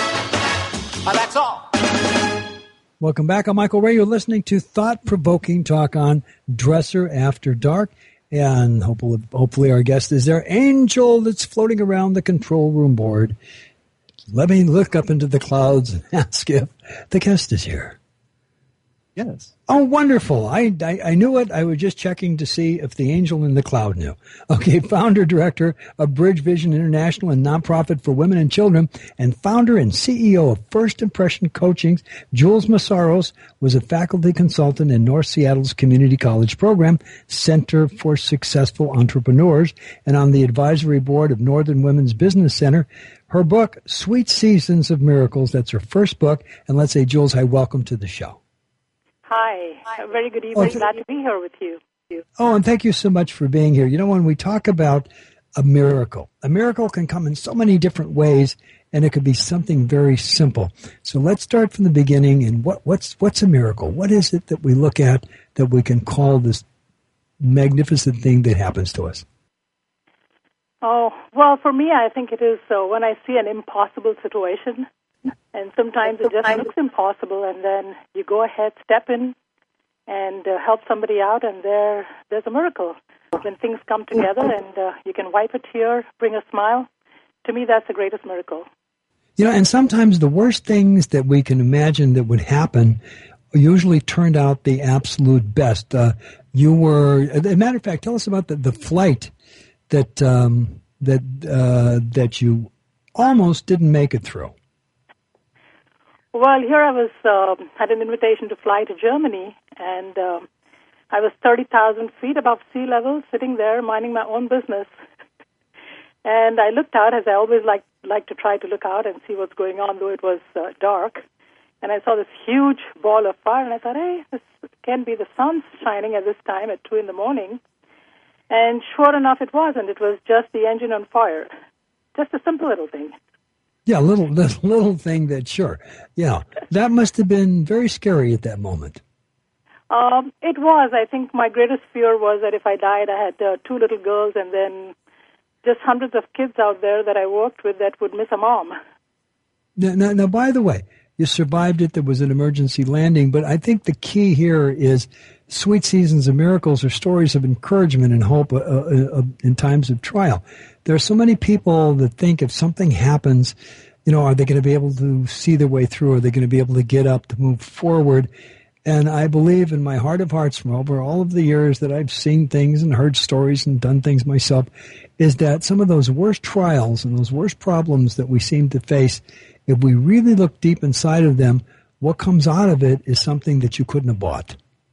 That's all. Welcome back. I'm Michael Ray. You're listening to thought-provoking talk on Dresser After Dark. And hopefully, hopefully our guest is there. Angel that's floating around the control room board. Let me look up into the clouds and ask if the guest is here. Yes. Oh, wonderful. I, I, I knew it. I was just checking to see if the angel in the cloud knew. Okay, founder, director of Bridge Vision International and nonprofit for women and children, and founder and C E O of First Impression Coaching, Jules Massaros was a faculty consultant in North Seattle's community college program, Center for Successful Entrepreneurs, and on the advisory board of Northern Women's Business Center. Her book, Sweet Seasons of Miracles, that's her first book. And let's say, Jules, hi, welcome to the show. Hi. Hi. Very good evening. Oh, Glad to be here with you. Oh, and thank you so much for being here. You know, when we talk about a miracle, a miracle can come in so many different ways, and it could be something very simple. So let's start from the beginning. And what, what's what's a miracle? What is it that we look at that we can call this magnificent thing that happens to us? Oh, well, for me, I think it is so. When I see an impossible situation, and sometimes it just looks impossible, and then you go ahead, step in, and uh, help somebody out, and there, there's a miracle. When things come together and uh, you can wipe a tear, bring a smile, to me that's the greatest miracle. You know, and sometimes the worst things that we can imagine that would happen usually turned out the absolute best. Uh, you were, as a matter of fact, tell us about the, the flight that um, that uh, that you almost didn't make it through. Well, here I was, uh, had an invitation to fly to Germany, and uh, I was thirty thousand feet above sea level, sitting there minding my own business. And I looked out, as I always like like to try to look out and see what's going on, though it was uh, dark. And I saw this huge ball of fire, and I thought, hey, this can be the sun shining at this time at two in the morning. And sure enough, it was, and it was just the engine on fire. Just a simple little thing. Yeah, little, little, little thing that, sure. Yeah, that must have been very scary at that moment. Um, it was. I think my greatest fear was that if I died, I had uh, two little girls and then just hundreds of kids out there that I worked with that would miss a mom. Now, now, now, by the way, you survived it. There was an emergency landing. But I think the key here is sweet seasons of miracles are stories of encouragement and hope uh, uh, in times of trial. There are so many people that think if something happens, you know, are they going to be able to see their way through? Are they going to be able to get up, to move forward? And I believe in my heart of hearts, from over all of the years that I've seen things and heard stories and done things myself, is that some of those worst trials and those worst problems that we seem to face, if we really look deep inside of them, what comes out of it is something that you couldn't have bought.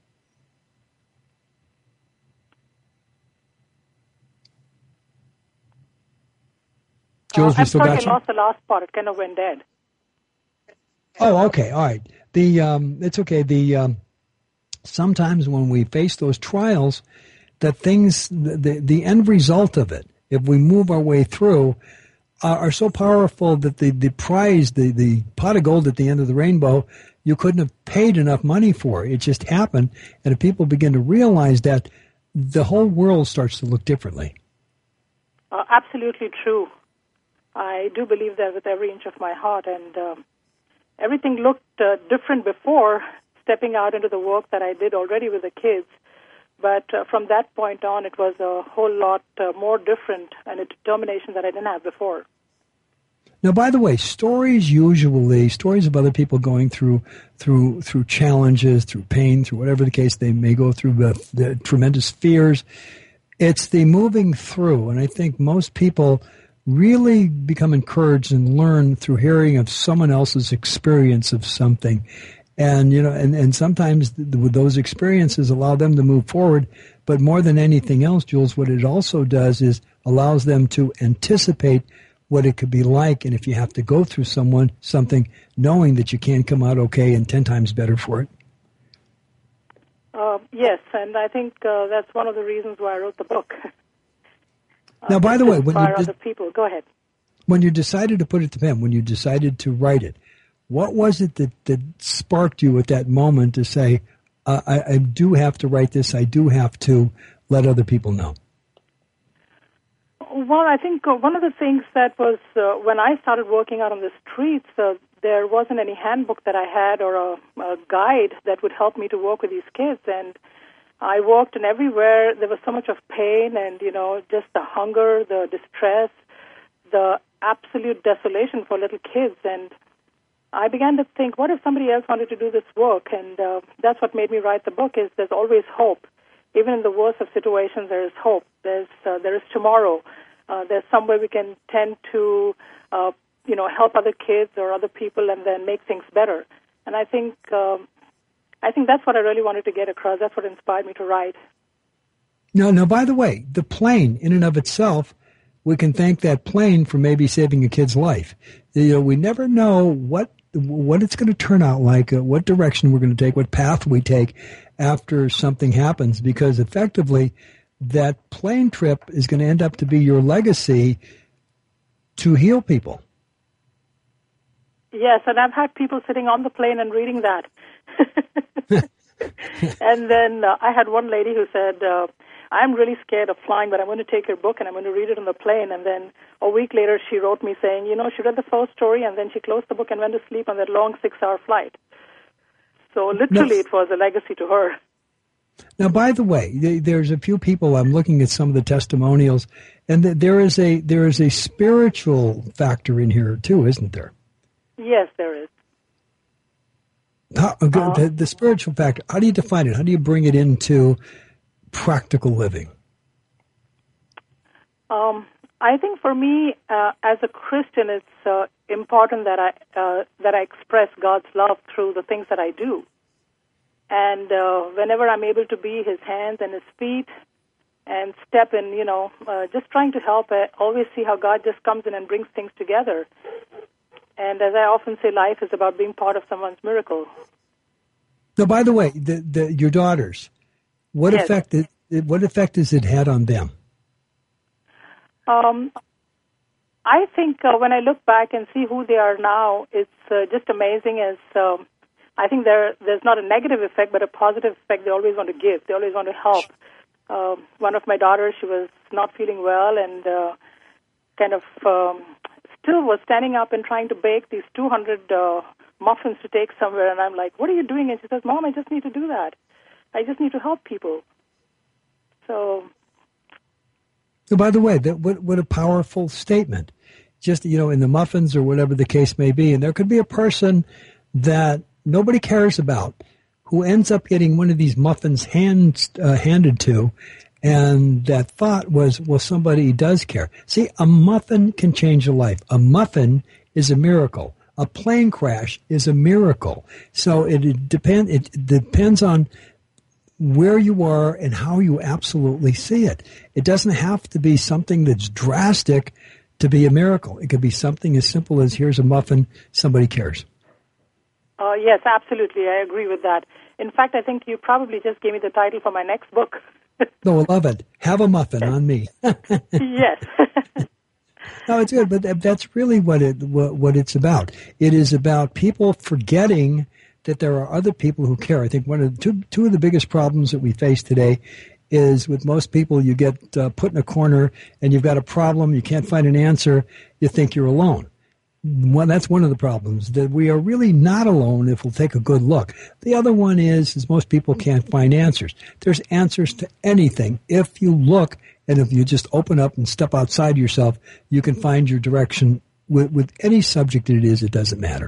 Jules, uh, we I'm still sorry, got you? I lost the last part. It kind of went dead. Oh, okay. All right. The um, it's okay. The um, sometimes when we face those trials, that things, the the end result of it, if we move our way through, uh, are so powerful that the the prize, the the pot of gold at the end of the rainbow, you couldn't have paid enough money for. It just happened, and if people begin to realize that, the whole world starts to look differently. Uh, absolutely true. I do believe that with every inch of my heart, and um, everything looked uh, different before stepping out into the work that I did already with the kids. But uh, from that point on, it was a whole lot uh, more different and a determination that I didn't have before. Now, by the way, stories usually, stories of other people going through through through challenges, through pain, through whatever the case they may go through, the, the tremendous fears, it's the moving through. And I think most people really become encouraged and learn through hearing of someone else's experience of something. And, you know, and, and sometimes th- those experiences allow them to move forward. But more than anything else, Jules, what it also does is allows them to anticipate what it could be like. And if you have to go through someone, something, knowing that you can come out okay and ten times better for it. Uh, yes, and I think uh, that's one of the reasons why I wrote the book. uh, now, by the way, when you, other people. Go ahead. when you decided to put it to pen, when you decided to write it, what was it that, that sparked you at that moment to say, uh, I, I do have to write this, I do have to let other people know? Well, I think uh, one of the things that was, uh, when I started working out on the streets, uh, there wasn't any handbook that I had or a, a guide that would help me to work with these kids. And I walked, and everywhere there was so much of pain and, you know, just the hunger, the distress, the absolute desolation for little kids. And I began to think, what if somebody else wanted to do this work? And uh, that's what made me write the book, is there's always hope. Even in the worst of situations, there is hope. There's uh, there is tomorrow. Uh, there's some way we can tend to, uh, you know, help other kids or other people, and then make things better. And I think, um, I think that's what I really wanted to get across. That's what inspired me to write. No, no. By the way, the plane, in and of itself, we can thank that plane for maybe saving a kid's life. You know, we never know what what it's going to turn out like, uh, what direction we're going to take, what path we take after something happens, because effectively that plane trip is going to end up to be your legacy to heal people. Yes, and I've had people sitting on the plane and reading that. And then uh, I had one lady who said, uh, I'm really scared of flying, but I'm going to take your book and I'm going to read it on the plane. And then a week later she wrote me saying, you know, she read the first story and then she closed the book and went to sleep on that long six-hour flight. So literally, it was a legacy to her. Now, by the way, there's a few people, I'm looking at some of the testimonials, and there is a there is a spiritual factor in here too, isn't there? Yes, there is. How, uh, the, the spiritual factor, how do you define it? How do you bring it into practical living? Um, I think for me, uh, as a Christian, it's uh, important that I uh, that I express God's love through the things that I do. And uh, whenever I'm able to be his hands and his feet and step in, you know, uh, just trying to help, I always see how God just comes in and brings things together. And as I often say, life is about being part of someone's miracle. Now, by the way, the, the, your daughters, what yes. effect it, what effect has it had on them? Um, I think uh, when I look back and see who they are now, it's uh, just amazing. As um, I think there there's not a negative effect, but a positive effect. They always want to give. They always want to help. Uh, one of my daughters, she was not feeling well, and uh, kind of um, still was standing up and trying to bake these two hundred uh, muffins to take somewhere. And I'm like, "What are you doing?" And she says, "Mom, I just need to do that. I just need to help people." So. So by the way, that what what a powerful statement. Just, you know, in the muffins or whatever the case may be, and there could be a person that nobody cares about who ends up getting one of these muffins hand, uh, handed to, and that thought was, well, somebody does care. See, a muffin can change a life. A muffin is a miracle. A plane crash is a miracle. So it, it depend. It depends on where you are and how you absolutely see it. It doesn't have to be something that's drastic to be a miracle. It could be something as simple as, here's a muffin, somebody cares. Uh, yes, absolutely. I agree with that. In fact, I think you probably just gave me the title for my next book. No, I love it. Have a muffin on me. Yes. No, it's good, but that's really what it what, what it's about. It is about people forgetting that there are other people who care. I think one of the two, two of the biggest problems that we face today is with most people, you get uh, put in a corner and you've got a problem, you can't find an answer, you think you're alone. Well, that's one of the problems, that we are really not alone if we'll take a good look. The other one is, is most people can't find answers. There's answers to anything. If you look and if you just open up and step outside yourself, you can find your direction with, with any subject that it is. It doesn't matter.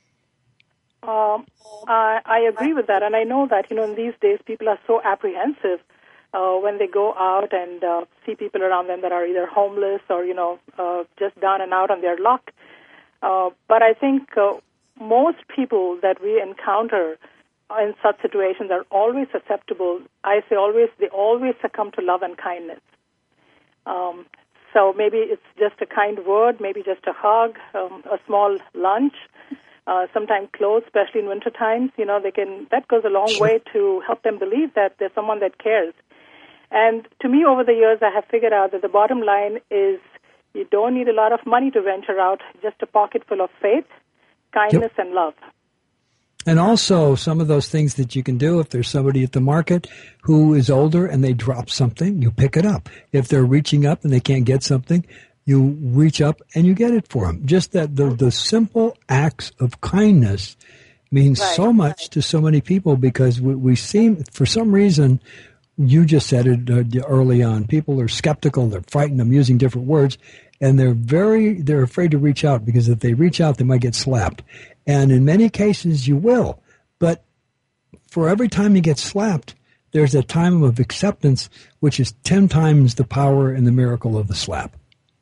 Um, I, I agree with that, and I know that, you know, in these days people are so apprehensive uh, when they go out and uh, see people around them that are either homeless or, you know, uh, just down and out on their luck. Uh, but I think uh, most people that we encounter in such situations are always susceptible. I say always, they always succumb to love and kindness. Um, so maybe it's just a kind word, maybe just a hug, um, a small lunch. Uh, sometimes clothes, especially in winter times, you know, they can, that goes a long Sure. way to help them believe that there's someone that cares. And to me, over the years, I have figured out that the bottom line is you don't need a lot of money to venture out, just a pocket full of faith, kindness, yep. and love. And also some of those things that you can do, if there's somebody at the market who is older and they drop something, you pick it up. If they're reaching up and they can't get something, you reach up and you get it for them. Just that the, the simple acts of kindness means right. so much to so many people, because we, we seem, for some reason, you just said it uh, early on, people are skeptical, they're frightened, I'm using different words, and they're very, they're afraid to reach out, because if they reach out, they might get slapped. And in many cases, you will. But for every time you get slapped, there's a time of acceptance, which is ten times the power and the miracle of the slap.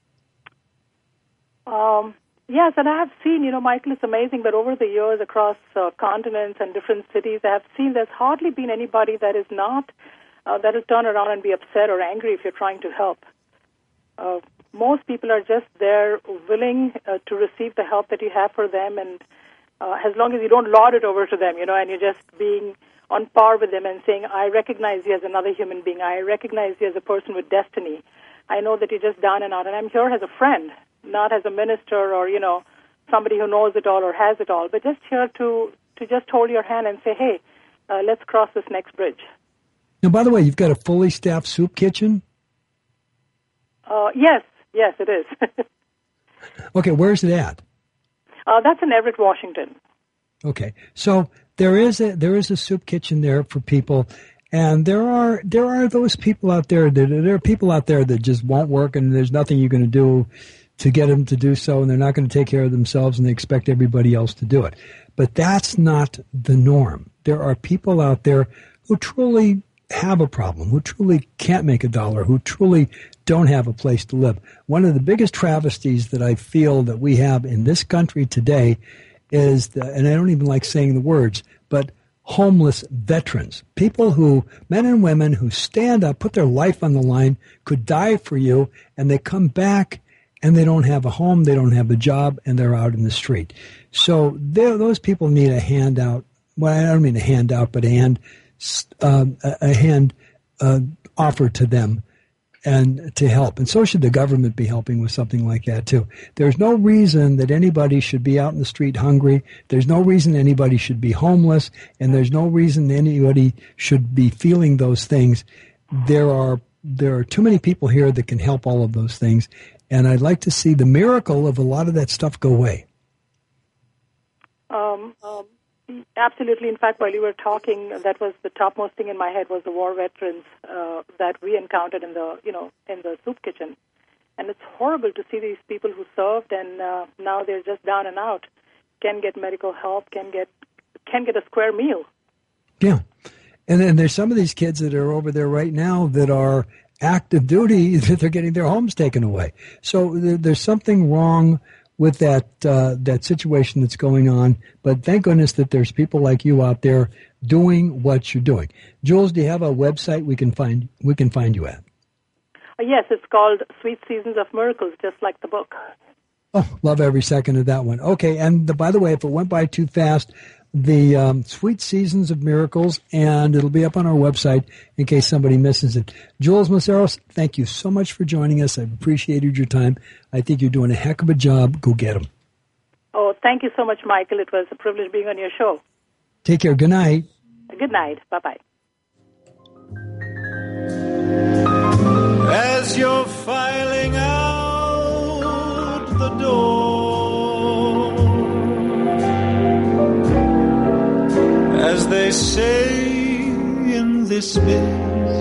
Um, yes, and I have seen, you know, Michael, it's amazing, but over the years across uh, continents and different cities, I have seen there's hardly been anybody that is not, uh, that will turn around and be upset or angry if you're trying to help. Uh, most people are just there willing uh, to receive the help that you have for them, and uh, as long as you don't lord it over to them, you know, and you're just being on par with them and saying, I recognize you as another human being, I recognize you as a person with destiny, I know that you're just down and out, and I'm here as a friend, not as a minister or, you know, somebody who knows it all or has it all, but just here to, to just hold your hand and say, hey, uh, let's cross this next bridge. Now, by the way, you've got a fully staffed soup kitchen? Uh, yes, yes, it is. Okay, where's it at? Uh, that's in Everett, Washington. Okay, so there is a there is a soup kitchen there for people, and there are there are those people out there that there are people out there that just won't work, and there's nothing you're going to do to get them to do so, and they're not going to take care of themselves, and they expect everybody else to do it. But that's not the norm. There are people out there who truly have a problem, who truly can't make a dollar, who truly don't have a place to live. One of the biggest travesties that I feel that we have in this country today is, the, and I don't even like saying the words, but homeless veterans, people who, men and women who stand up, put their life on the line, could die for you, and they come back and they don't have a home, they don't have a job, and they're out in the street. So those people need a handout. Well, I don't mean a handout, but a hand, uh, a hand uh, offered to them and to help. And so should the government be helping with something like that too. There's no reason that anybody should be out in the street hungry. There's no reason anybody should be homeless, and there's no reason anybody should be feeling those things. There are there are too many people here that can help all of those things, and I'd like to see the miracle of a lot of that stuff go away. Um, um, absolutely. In fact, while you were talking, that was the topmost thing in my head was the war veterans uh, that we encountered in the, you know, in the soup kitchen. And it's horrible to see these people who served and uh, now they're just down and out, can get medical help, can get can get a square meal. Yeah. And then there's some of these kids that are over there right now that are active duty, that they're getting their homes taken away. So there's something wrong with that uh, that situation that's going on. But thank goodness that there's people like you out there doing what you're doing. Jules, do you have a website we can find we can find you at? Uh, yes, it's called Sweet Seasons of Miracles, just like the book. Oh, love every second of that one. Okay, and the, by the way, if it went by too fast, the um, Sweet Seasons of Miracles, and it'll be up on our website in case somebody misses it. Jules Maceros, thank you so much for joining us. I've appreciated your time. I think you're doing a heck of a job. Go get them. Oh, thank you so much, Michael. It was a privilege being on your show. Take care. Good night. Good night. Bye-bye. As you're filing out the door, as they say in this biz,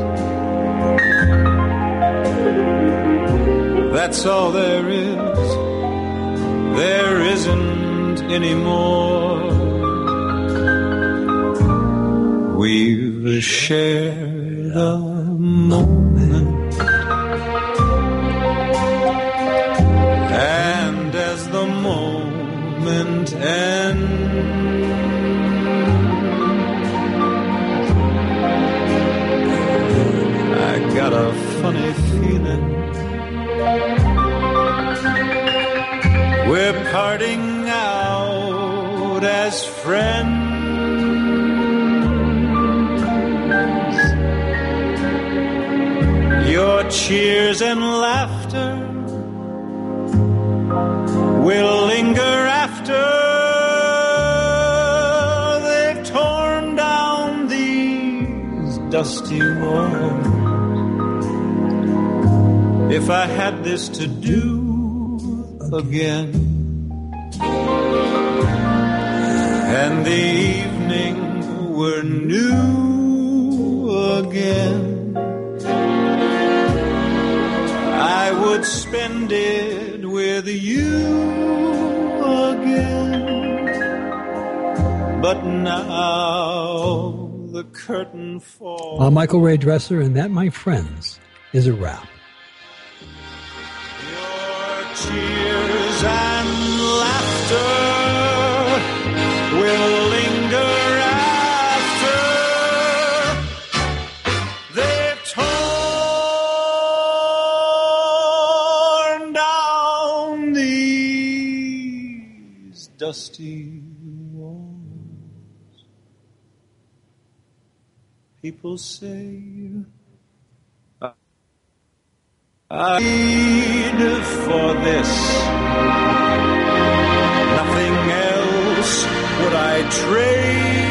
that's all there is. There isn't any more. We've shared a moment, and as the moment ends, I got a funny feeling we're parting out as friends. Your cheers and laughter will linger after they've torn down these dusty walls. If I had this to do again, and the evening were new again, I would spend it with you again. But now the curtain falls. I'm Michael Ray Dresser, and that, my friends, is a wrap. Your cheers and laughter will linger after they've torn down these dusty walls. People say I need for this, nothing else would I trade.